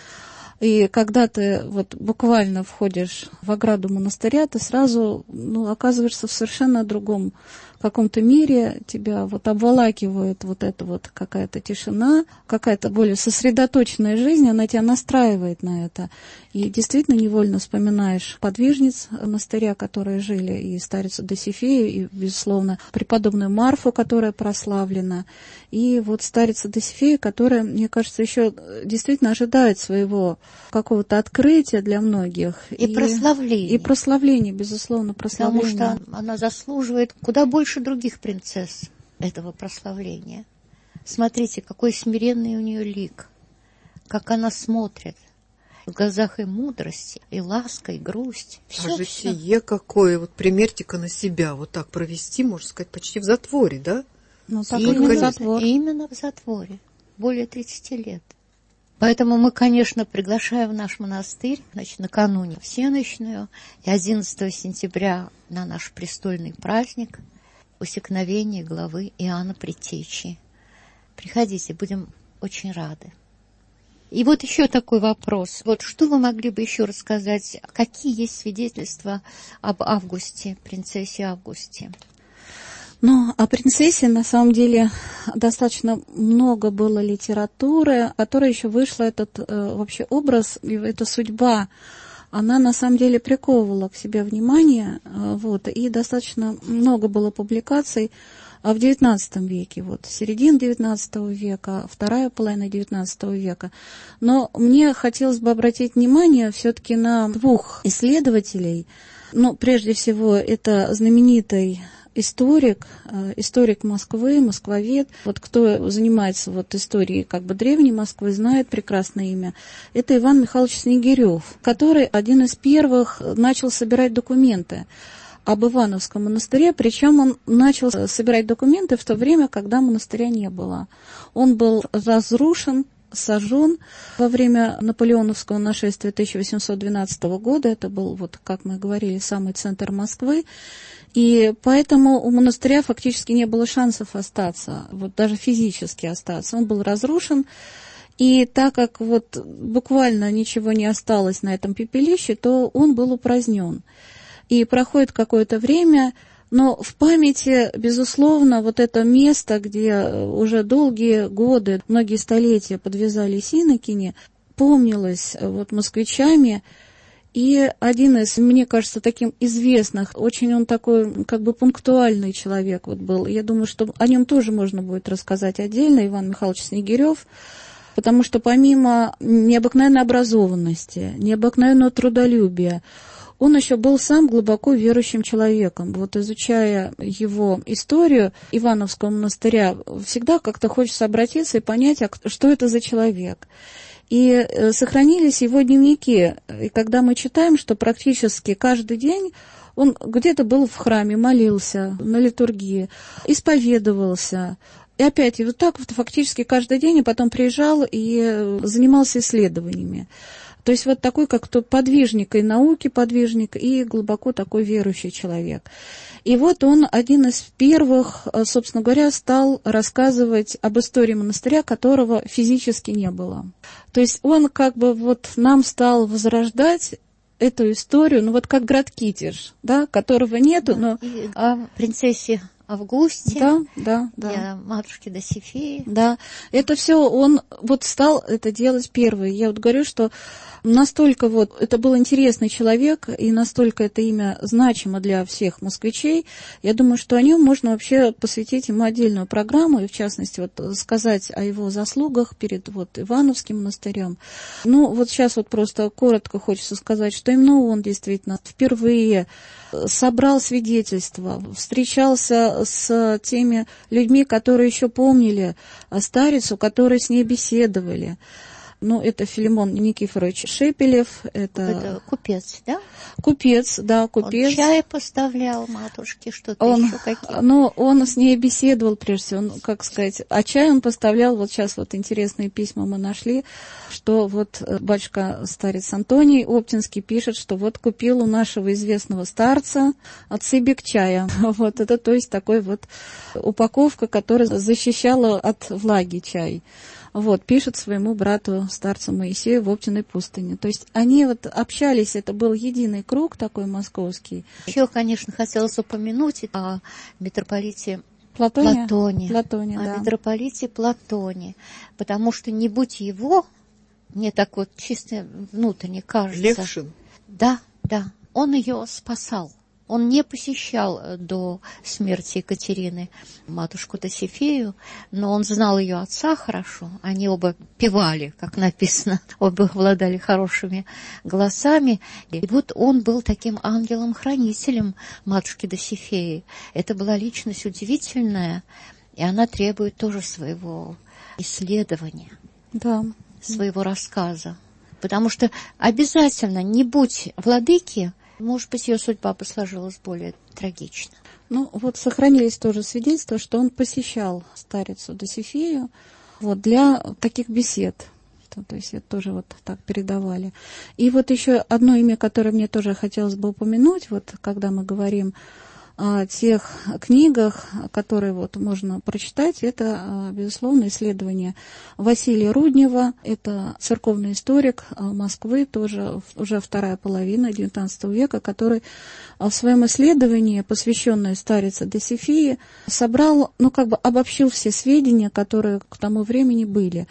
и когда ты вот буквально входишь в ограду монастыря, ты сразу, ну, оказываешься в совершенно другом каком-то мире, тебя вот обволакивает вот эта вот какая-то тишина, какая-то более сосредоточенная жизнь, она тебя настраивает на это. И действительно невольно вспоминаешь подвижниц монастыря, которые жили, и старицу Досифею, и, безусловно, преподобную Марфу, которая прославлена, и вот старица Досифея, которая, мне кажется, еще действительно ожидает своего какого-то открытия для многих. И, и прославления. И прославления, безусловно, прославления. Потому что она заслуживает куда больше других принцесс этого прославления. Смотрите, какой смиренный у нее лик, как она смотрит. В глазах и мудрости, и ласка, и грусть. Все, а житие какое, вот примерьте-ка на себя, вот так провести, можно сказать, почти в затворе, да? Ну, так именно, в затвор. именно в затворе, более тридцати лет. Поэтому мы, конечно, приглашаем в наш монастырь, значит, накануне всенощную и одиннадцатого сентября на наш престольный праздник Усекновение главы Иоанна Предтечи. Приходите, будем очень рады. И вот еще такой вопрос. Вот что вы могли бы еще рассказать? Какие есть свидетельства об Августе, принцессе Августе? Ну, о принцессе, на самом деле, достаточно много было литературы, которая еще вышла, этот э, вообще образ, и эта судьба, она на самом деле приковывала к себе внимание, э, вот, и достаточно много было публикаций а в девятнадцатом веке, вот, середина девятнадцатого века, вторая половина девятнадцатого века. Но мне хотелось бы обратить внимание все-таки на двух исследователей. Ну, прежде всего, это знаменитый историк, историк Москвы, москвовед. Вот кто занимается вот историей как бы древней Москвы, знает прекрасное имя. Это Иван Михайлович Снегирев, который один из первых начал собирать документы об Ивановском монастыре, причем он начал собирать документы в то время, когда монастыря не было. Он был разрушен, сожжен во время наполеоновского нашествия тысяча восемьсот двенадцатого года. Это был, вот, как мы говорили, самый центр Москвы. И поэтому у монастыря фактически не было шансов остаться, вот даже физически остаться. Он был разрушен. И так как вот буквально ничего не осталось на этом пепелище, то он был упразднен. И проходит какое-то время, но в памяти, безусловно, вот это место, где уже долгие годы, многие столетия подвязались инокини, помнилось вот москвичами. И один из, мне кажется, таким известных, очень он такой как бы пунктуальный человек вот был. Я думаю, что о нем тоже можно будет рассказать отдельно, Иван Михайлович Снегирев, потому что помимо необыкновенной образованности, необыкновенного трудолюбия, он еще был сам глубоко верующим человеком. Вот изучая его историю Ивановского монастыря, всегда как-то хочется обратиться и понять, а что это за человек. И сохранились его дневники. И когда мы читаем, что практически каждый день он где-то был в храме, молился на литургии, исповедовался. И опять, и вот так вот фактически каждый день, и потом приезжал и занимался исследованиями. То есть вот такой, как то подвижник, и науки подвижник, и глубоко такой верующий человек. И вот он один из первых, собственно говоря, стал рассказывать об истории монастыря, которого физически не было. То есть он как бы вот нам стал возрождать эту историю, ну вот как Градкитиш, да, которого нету, но... И о принцессе Августе, да, да, да. И о матушке Досифее. Да, это все он вот стал это делать первый. Я вот говорю, что настолько вот это был интересный человек, и настолько это имя значимо для всех москвичей, я думаю, что о нем можно вообще посвятить ему отдельную программу, и в частности вот сказать о его заслугах перед вот Ивановским монастырем. Ну, вот сейчас вот просто коротко хочется сказать, что именно он действительно впервые собрал свидетельства, встречался с теми людьми, которые еще помнили старицу, которые с ней беседовали. Ну, это Филимон Никифорович Шепелев. Это, это купец, да? Купец, да, купец. Он чай поставлял матушке, что-то он, еще какие-то. Ну, он с ней беседовал прежде всего, он, как сказать, а чай он поставлял, вот сейчас вот интересные письма мы нашли, что вот батюшка старец Антоний Оптинский пишет, что вот купил у нашего известного старца отцыбик чая. Вот это, то есть, такой вот упаковка, которая защищала от влаги чай. Вот, пишет своему брату, старцу Моисею в Оптиной пустыне. То есть они вот общались, это был единый круг такой московский. Еще, конечно, хотелось упомянуть о митрополите Платоне, Платоне, Платоне о да. митрополите Платоне, потому что не будь его, мне так вот чисто внутренне кажется. Левшин. Да, да, он ее спасал. Он не посещал до смерти Екатерины матушку Досифею, но он знал ее отца хорошо. Они оба певали, как написано, оба обладали хорошими голосами. И вот он был таким ангелом-хранителем матушки Досифеи. Это была личность удивительная, и она требует тоже своего исследования, да. своего рассказа. Потому что обязательно, не будь владыки, может быть, ее судьба бы сложилась более трагично. Ну, вот сохранились тоже свидетельства, что он посещал старицу Досифею вот, для таких бесед. То, то есть это тоже вот так передавали. И вот еще одно имя, которое мне тоже хотелось бы упомянуть, вот когда мы говорим о тех книгах, которые вот можно прочитать, это, безусловно, исследование Василия Руднева, это церковный историк Москвы, тоже уже вторая половина девятнадцатого века, который в своем исследовании, посвященное старице Досифии, собрал, ну, как бы обобщил все сведения, которые к тому времени были.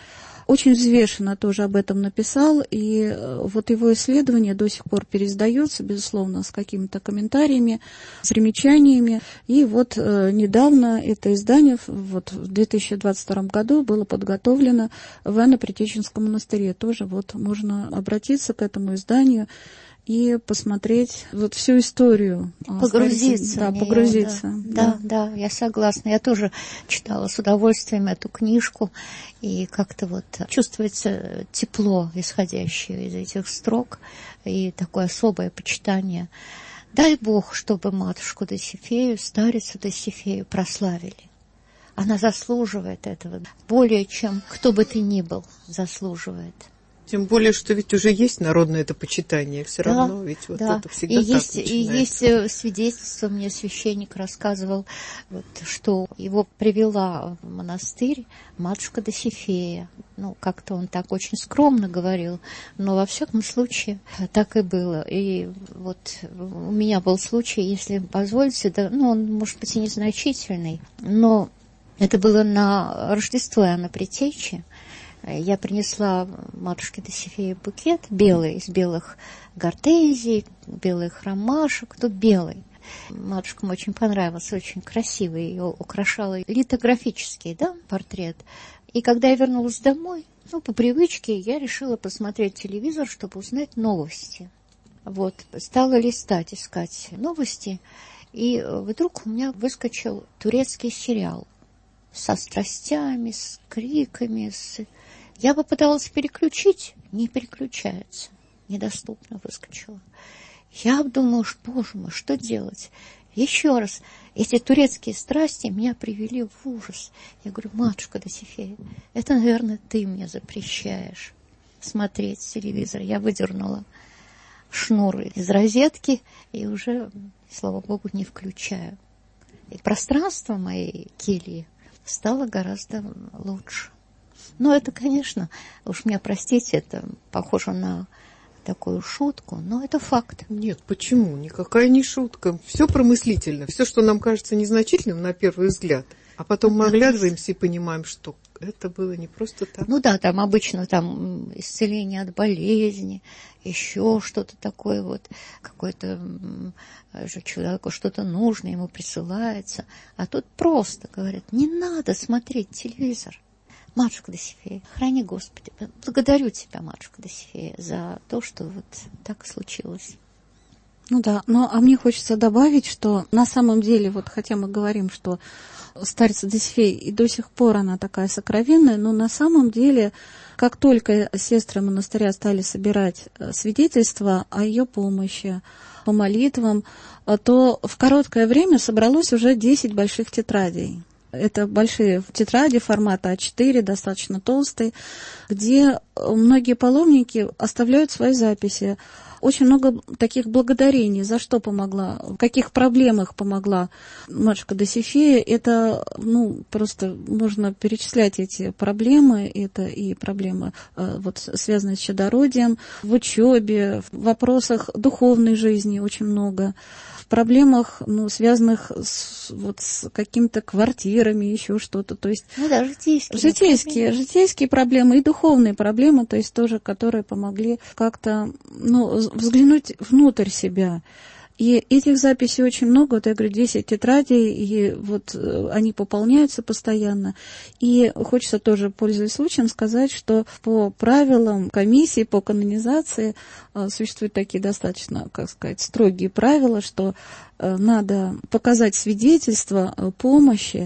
очень взвешенно тоже об этом написал, и вот его исследование до сих пор переиздается, безусловно, с какими-то комментариями, с примечаниями. И вот недавно это издание вот в две тысячи двадцать втором году было подготовлено в Иоанно-Притеченском монастыре. Тоже вот можно обратиться к этому изданию и посмотреть вот всю историю. Погрузиться. Да, погрузиться. Да, да, да, я согласна. Я тоже читала с удовольствием эту книжку, и как-то вот чувствуется тепло, исходящее из этих строк, и такое особое почитание. Дай Бог, чтобы матушку Досифею, старицу Досифею прославили. Она заслуживает этого, более чем кто бы ты ни был заслуживает. Тем более, что ведь уже есть народное это почитание, все да, равно ведь вот да. это всегда и так есть, начинается. И есть свидетельство, мне священник рассказывал, вот, что его привела в монастырь матушка Досифея. Ну, как-то он так очень скромно говорил, но во всяком случае так и было. И вот у меня был случай, если позволите, да, ну, он, может быть, и незначительный, но это было на Рождество Иоанна Предтечи. Я принесла матушке Досифее букет белый, из белых гортензий, белых ромашек, то белый. Матушкам очень понравился, очень красивый, ее украшал литографический, да, портрет. И когда я вернулась домой, ну, по привычке, я решила посмотреть телевизор, чтобы узнать новости. Вот, стала листать, искать новости, и вдруг у меня выскочил турецкий сериал со страстями, с криками, с... Я попыталась переключить, не переключается, недоступно выскочила. Я думаю, боже мой, что делать? Еще раз, эти турецкие страсти меня привели в ужас. Я говорю, матушка Досифея, это, наверное, ты мне запрещаешь смотреть телевизор. Я выдернула шнуры из розетки и уже, слава богу, не включаю. И пространство моей кельи стало гораздо лучше. Но это, конечно, уж меня простите, это похоже на такую шутку, но это факт. Нет, почему? Никакая не шутка. Все промыслительно. Все, что нам кажется незначительным на первый взгляд. А потом мы оглядываемся и понимаем, что это было не просто так. Ну да, там обычно там исцеление от болезни, еще что-то такое вот, какое-то же человеку что-то нужно, ему присылается. А тут просто говорят, не надо смотреть телевизор. Матушка Досифея, храни Господи, благодарю тебя, матушка Досифея, за то, что вот так случилось. Ну да, ну а мне хочется добавить, что на самом деле, вот хотя мы говорим, что старица Досифея и до сих пор она такая сокровенная, но на самом деле, как только сестры монастыря стали собирать свидетельства о ее помощи, по молитвам, то в короткое время собралось уже десять больших тетрадей. Это большие тетради формата а четыре, достаточно толстые, где многие паломники оставляют свои записи. Очень много таких благодарений, за что помогла, в каких проблемах помогла матушка Досифея. Это, ну, просто можно перечислять эти проблемы. Это и проблемы, вот, связанные с чадородием, в учебе, в вопросах духовной жизни очень много. В проблемах, ну, связанных с, вот, с какими-то квартирами, еще что-то. То есть, ну да, житейские, житейские, проблемы. житейские проблемы и духовные проблемы, то есть тоже, которые помогли как-то, ну, взглянуть внутрь себя. И этих записей очень много, вот я говорю, десять тетрадей, и вот они пополняются постоянно. И хочется тоже, пользуясь случаем, сказать, что по правилам комиссии по канонизации существуют такие достаточно, как сказать, строгие правила, что надо показать свидетельство помощи.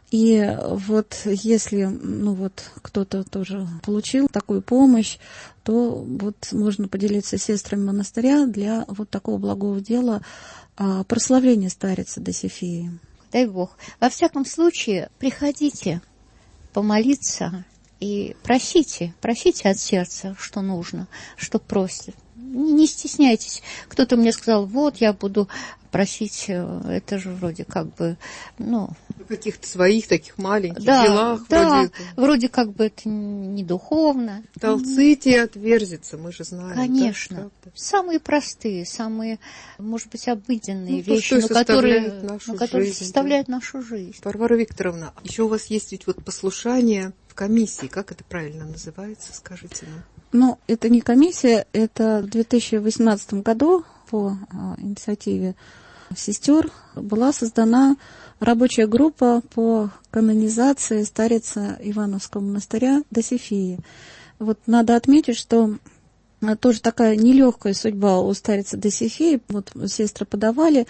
И вот если, ну вот, кто-то тоже получил такую помощь, то вот можно поделиться с сестрами монастыря для вот такого благого дела прославления старицы Досифеи. Дай Бог. Во всяком случае, приходите помолиться и просите, просите от сердца, что нужно, что просит. Не стесняйтесь. Кто-то мне сказал, вот я буду просить, это же вроде как бы, ну... В каких-то своих таких маленьких да, делах. Да, вроде, вроде как бы это не духовно. Толците и отверзится, мы же знаем. Конечно. Да, самые простые, самые, может быть, обыденные ну, вещи, то, но которые, нашу но которые жизнь, составляют да. нашу жизнь. Варвара Викторовна, еще у вас есть ведь вот послушание, в комиссии. Как это правильно называется, скажите нам? Ну, это не комиссия, это в две тысячи восемнадцатом году по инициативе сестер была создана рабочая группа по канонизации старицы Ивановского монастыря Досифеи. Вот надо отметить, что тоже такая нелегкая судьба у старицы Досифеи. Вот сестры подавали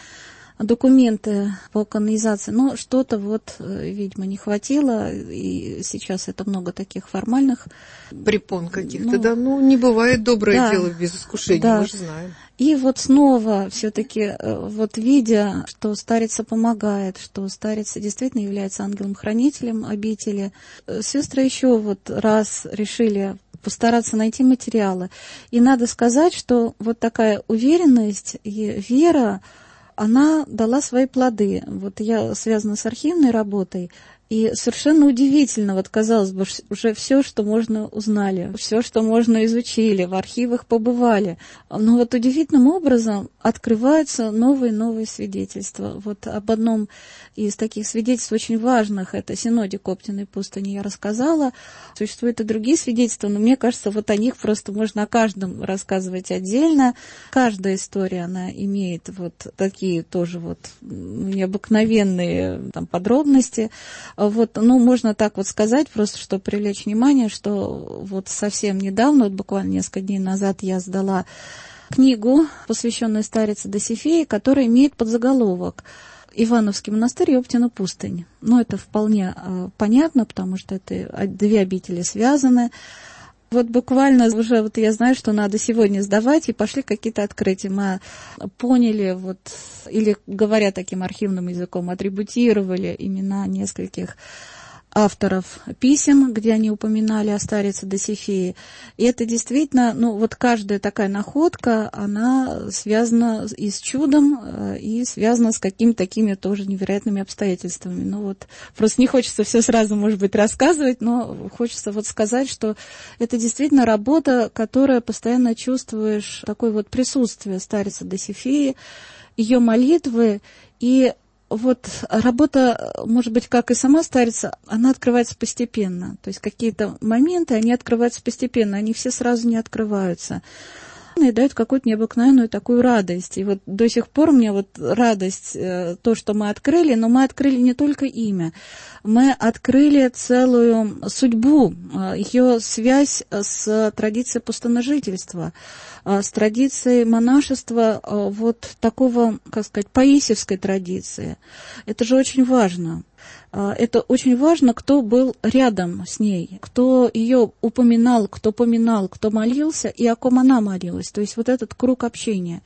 документы по канонизации, но что-то вот, видимо, не хватило, и сейчас это много таких формальных препон каких-то, ну, да, ну не бывает доброе да, дело без искушения, да. Мы же знаем. И вот снова все-таки, вот видя, что старица помогает, что старица действительно является ангелом-хранителем обители, сестры еще вот раз решили постараться найти материалы. И надо сказать, что вот такая уверенность и вера, она дала свои плоды. Вот я связана с архивной работой, и совершенно удивительно, вот казалось бы, уже все, что можно, узнали, все, что можно, изучили, в архивах побывали. Но вот удивительным образом открываются новые-новые свидетельства. Вот об одном из таких свидетельств очень важных, это Синоде Коптиной пустыни, я рассказала. Существуют и другие свидетельства, но мне кажется, вот о них просто можно о каждом рассказывать отдельно. Каждая история, она имеет вот такие тоже вот необыкновенные там подробности. Вот, ну, можно так вот сказать, просто чтобы привлечь внимание, что вот совсем недавно, вот буквально несколько дней назад я сдала книгу, посвященную старице Досифее, которая имеет подзаголовок «Ивановский монастырь и Оптина пустынь». Ну, это вполне э, понятно, потому что это две обители связаны. Вот буквально уже вот я знаю, что надо сегодня сдавать, и пошли какие-то открытия. Мы поняли, вот, или говоря таким архивным языком, атрибутировали имена нескольких авторов писем, где они упоминали о старице Досифее. И это действительно, ну вот каждая такая находка, она связана и с чудом, и связана с какими-то такими тоже невероятными обстоятельствами. Ну вот просто не хочется все сразу, может быть, рассказывать, но хочется вот сказать, что это действительно работа, которая постоянно чувствуешь такое вот присутствие старицы Досифеи, ее молитвы, и вот работа, может быть, как и сама старица, она открывается постепенно. То есть какие-то моменты, они открываются постепенно, они все сразу не открываются. И дают какую-то необыкновенную такую радость. И вот до сих пор мне вот радость, то, что мы открыли, но мы открыли не только имя, мы открыли целую судьбу, ее связь с традицией пустыножительства, с традицией монашества, вот такого, как сказать, паисьевской традиции. Это же очень важно. Это очень важно, кто был рядом с ней, кто ее упоминал, кто поминал, кто молился и о ком она молилась. То есть вот этот круг общения.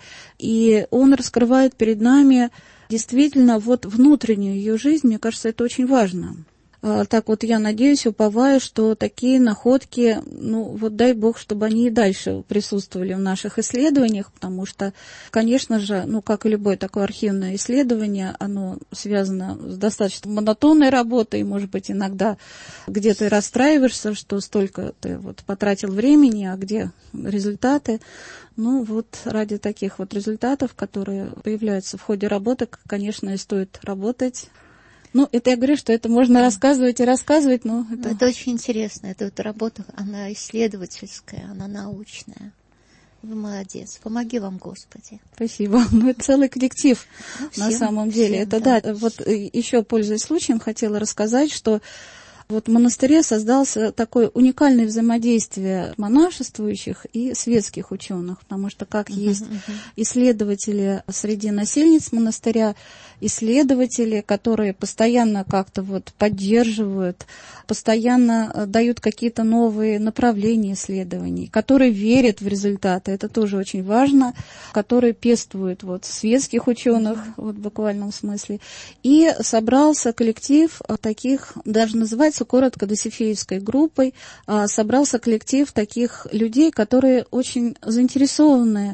И он раскрывает перед нами действительно вот внутреннюю ее жизнь. Мне кажется, это очень важно. Так вот, я надеюсь, уповаю, что такие находки, ну, вот дай Бог, чтобы они и дальше присутствовали в наших исследованиях, потому что, конечно же, ну, как и любое такое архивное исследование, оно связано с достаточно монотонной работой, и, может быть, иногда где-то и расстраиваешься, что столько ты вот потратил времени, а где результаты. Ну, вот ради таких вот результатов, которые появляются в ходе работы, конечно, и стоит работать. Ну, это я говорю, что это можно рассказывать и рассказывать, но это... Это очень интересно. Это вот работа, она исследовательская, она научная. Вы молодец. Помоги вам, Господи. Спасибо. Ну, это целый коллектив, ну, всем, на самом деле. Всем, это да. да. Вот еще, пользуясь случаем, хотела рассказать, что вот в монастыре создался такое уникальное взаимодействие монашествующих и светских ученых, потому что как uh-huh, есть uh-huh. исследователи среди насельниц монастыря, исследователи, которые постоянно как-то вот поддерживают, постоянно дают какие-то новые направления исследований, которые верят в результаты, это тоже очень важно, которые пестуют вот светских ученых, uh-huh. вот в буквальном смысле. И собрался коллектив таких, даже называется коротко Досифеевской группой, собрался коллектив таких людей, которые очень заинтересованы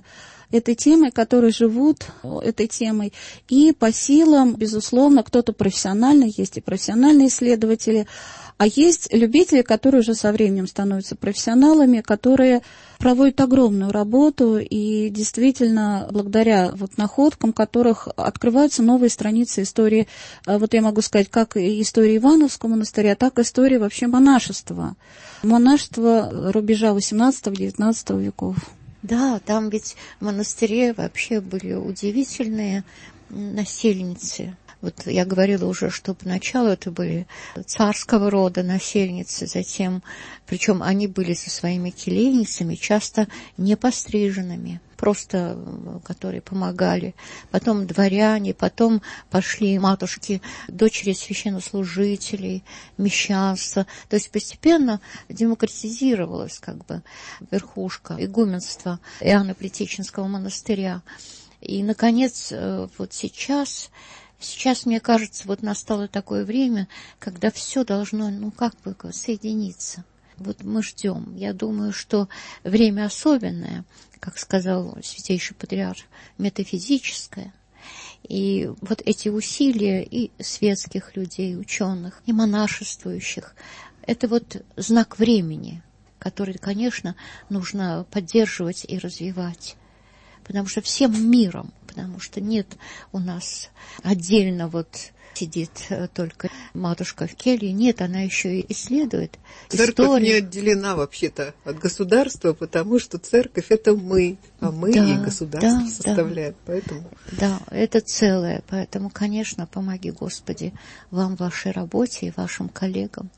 этой темой, которые живут этой темой. И по силам, безусловно, кто-то профессионально, есть и профессиональные исследователи, а есть любители, которые уже со временем становятся профессионалами, которые проводят огромную работу, и действительно, благодаря вот находкам, которых открываются новые страницы истории, вот я могу сказать, как и истории Ивановского монастыря, так и истории вообще монашества. Монашество рубежа восемнадцатого-девятнадцатого веков. Да, там ведь в монастыре вообще были удивительные насельницы. Вот я говорила уже, что поначалу это были царского рода насельницы, затем, причем они были со своими келейницами, часто не постриженными, просто которые помогали. Потом дворяне, потом пошли матушки, дочери священнослужителей, мещанство. То есть постепенно демократизировалась как бы верхушка игуменства Иоанна Притеченского монастыря. И, наконец, вот сейчас... Сейчас, мне кажется, вот настало такое время, когда все должно, ну, как бы соединиться. Вот мы ждем. Я думаю, что время особенное, как сказал святейший патриарх, метафизическое. И вот эти усилия и светских людей, ученых, и монашествующих, это вот знак времени, который, конечно, нужно поддерживать и развивать. Потому что всем миром, потому что нет у нас отдельно вот сидит только матушка в келье, нет, она еще и исследует церковь историю. Не отделена вообще-то от государства, потому что церковь – это мы, а мы да, и государство да, составляем. Да. Поэтому... да, это целое, поэтому, конечно, помоги, Господи, вам в вашей работе и вашим коллегам.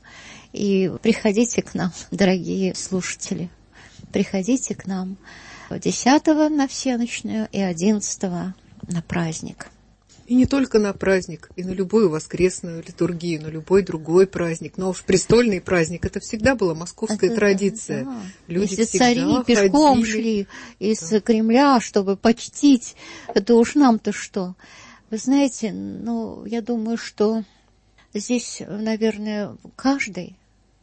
И приходите к нам, дорогие слушатели, приходите к нам десятого на всеночную и одиннадцатого на праздник. И не только на праздник, и на любую воскресную литургию, на любой другой праздник. Но уж престольный праздник – это всегда была московская это, традиция. Да. Люди Если цари пешком ходили. Шли из да. Кремля, чтобы почтить, это уж нам-то что? Вы знаете, ну, я думаю, что здесь, наверное, каждый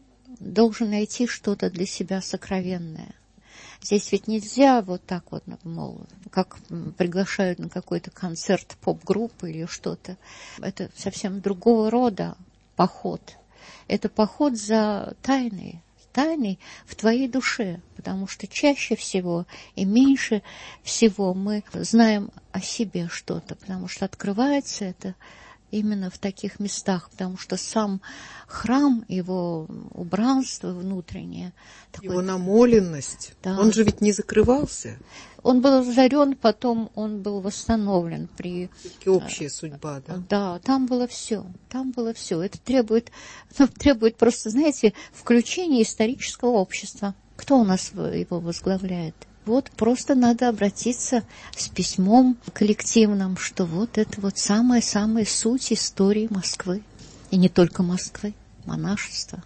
должен найти что-то для себя сокровенное. Здесь ведь нельзя вот так вот, мол, как приглашают на какой-то концерт поп-группы или что-то. Это совсем другого рода поход. Это поход за тайной, тайной в твоей душе, потому что чаще всего и меньше всего мы знаем о себе что-то, потому что открывается это именно в таких местах, потому что сам храм, его убранство внутреннее... Такое... Его намоленность, да. Он же ведь не закрывался. Он был разорен, потом он был восстановлен при... Все-таки общая судьба, да? Да, там было все, там было все. Это требует, ну, требует просто, знаете, включения исторического общества. Кто у нас его возглавляет? Вот просто надо обратиться с письмом коллективным, что вот это вот самая-самая суть истории Москвы. И не только Москвы, монашества,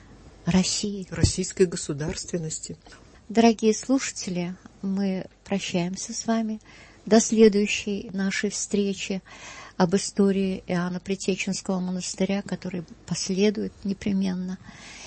России. Российской государственности. Дорогие слушатели, мы прощаемся с вами до следующей нашей встречи об истории Иоанна Притеченского монастыря, который последует непременно.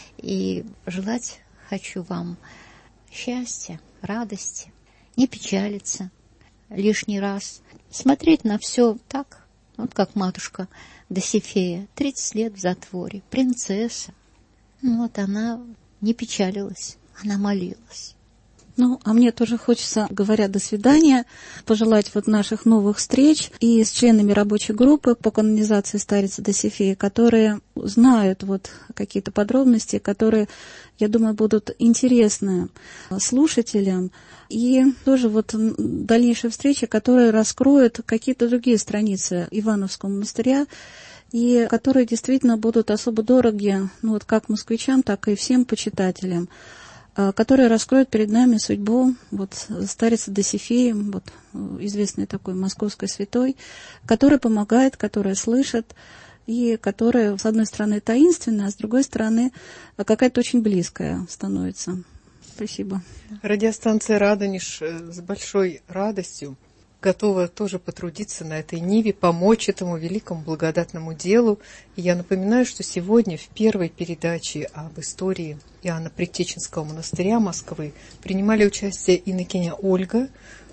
И желать хочу вам счастья, радости, не печалиться лишний раз, смотреть на все так, вот как матушка Досифея, тридцать лет в затворе, принцесса. Ну, вот она не печалилась, она молилась. Ну, а мне тоже хочется, говоря до свидания, пожелать вот наших новых встреч и с членами рабочей группы по канонизации старицы Досифеи, которые знают вот какие-то подробности, которые, я думаю, будут интересны слушателям. И тоже вот дальнейшие встречи, которые раскроют какие-то другие страницы Ивановского монастыря, и которые действительно будут особо дороги, ну вот как москвичам, так и всем почитателям, которые раскроют перед нами судьбу вот, старицы Досифеи, вот, известной такой московской святой, которая помогает, которая слышит, и которая, с одной стороны, таинственная, а с другой стороны, какая-то очень близкая становится. Спасибо. Радиостанция «Радонеж» с большой радостью готова тоже потрудиться на этой ниве, помочь этому великому благодатному делу. И я напоминаю, что сегодня в первой передаче об истории Иоанна Предтеченского монастыря Москвы принимали участие инокиня Ольга,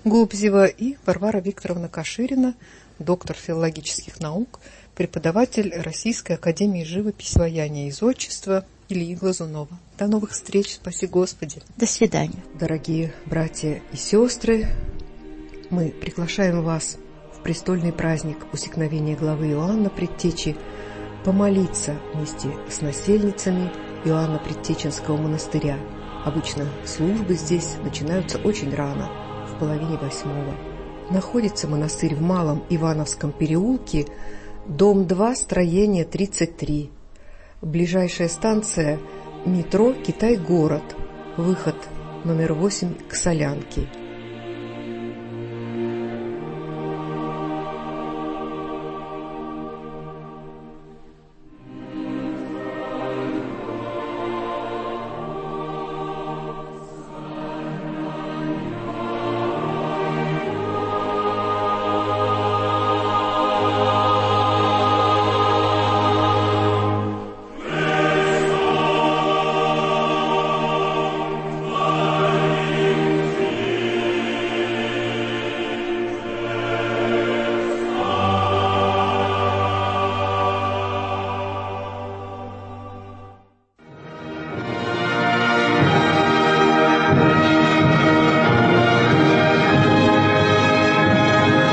Губзева и Варвара Викторовна Каширина, доктор филологических наук, преподаватель Российской академии живописи, ваяния и зодчества Ильи Глазунова. До новых встреч, спаси Господи. До свидания. Дорогие братья и сестры, мы приглашаем вас в престольный праздник усекновения главы Иоанна Предтечи помолиться вместе с насельницами Иоанна Предтеченского монастыря. Обычно службы здесь начинаются очень рано, в половине восьмого. Находится монастырь в Малом Ивановском переулке, дом два, строение тридцать три. Ближайшая станция метро «Китай-город», выход номер восемь к Солянке.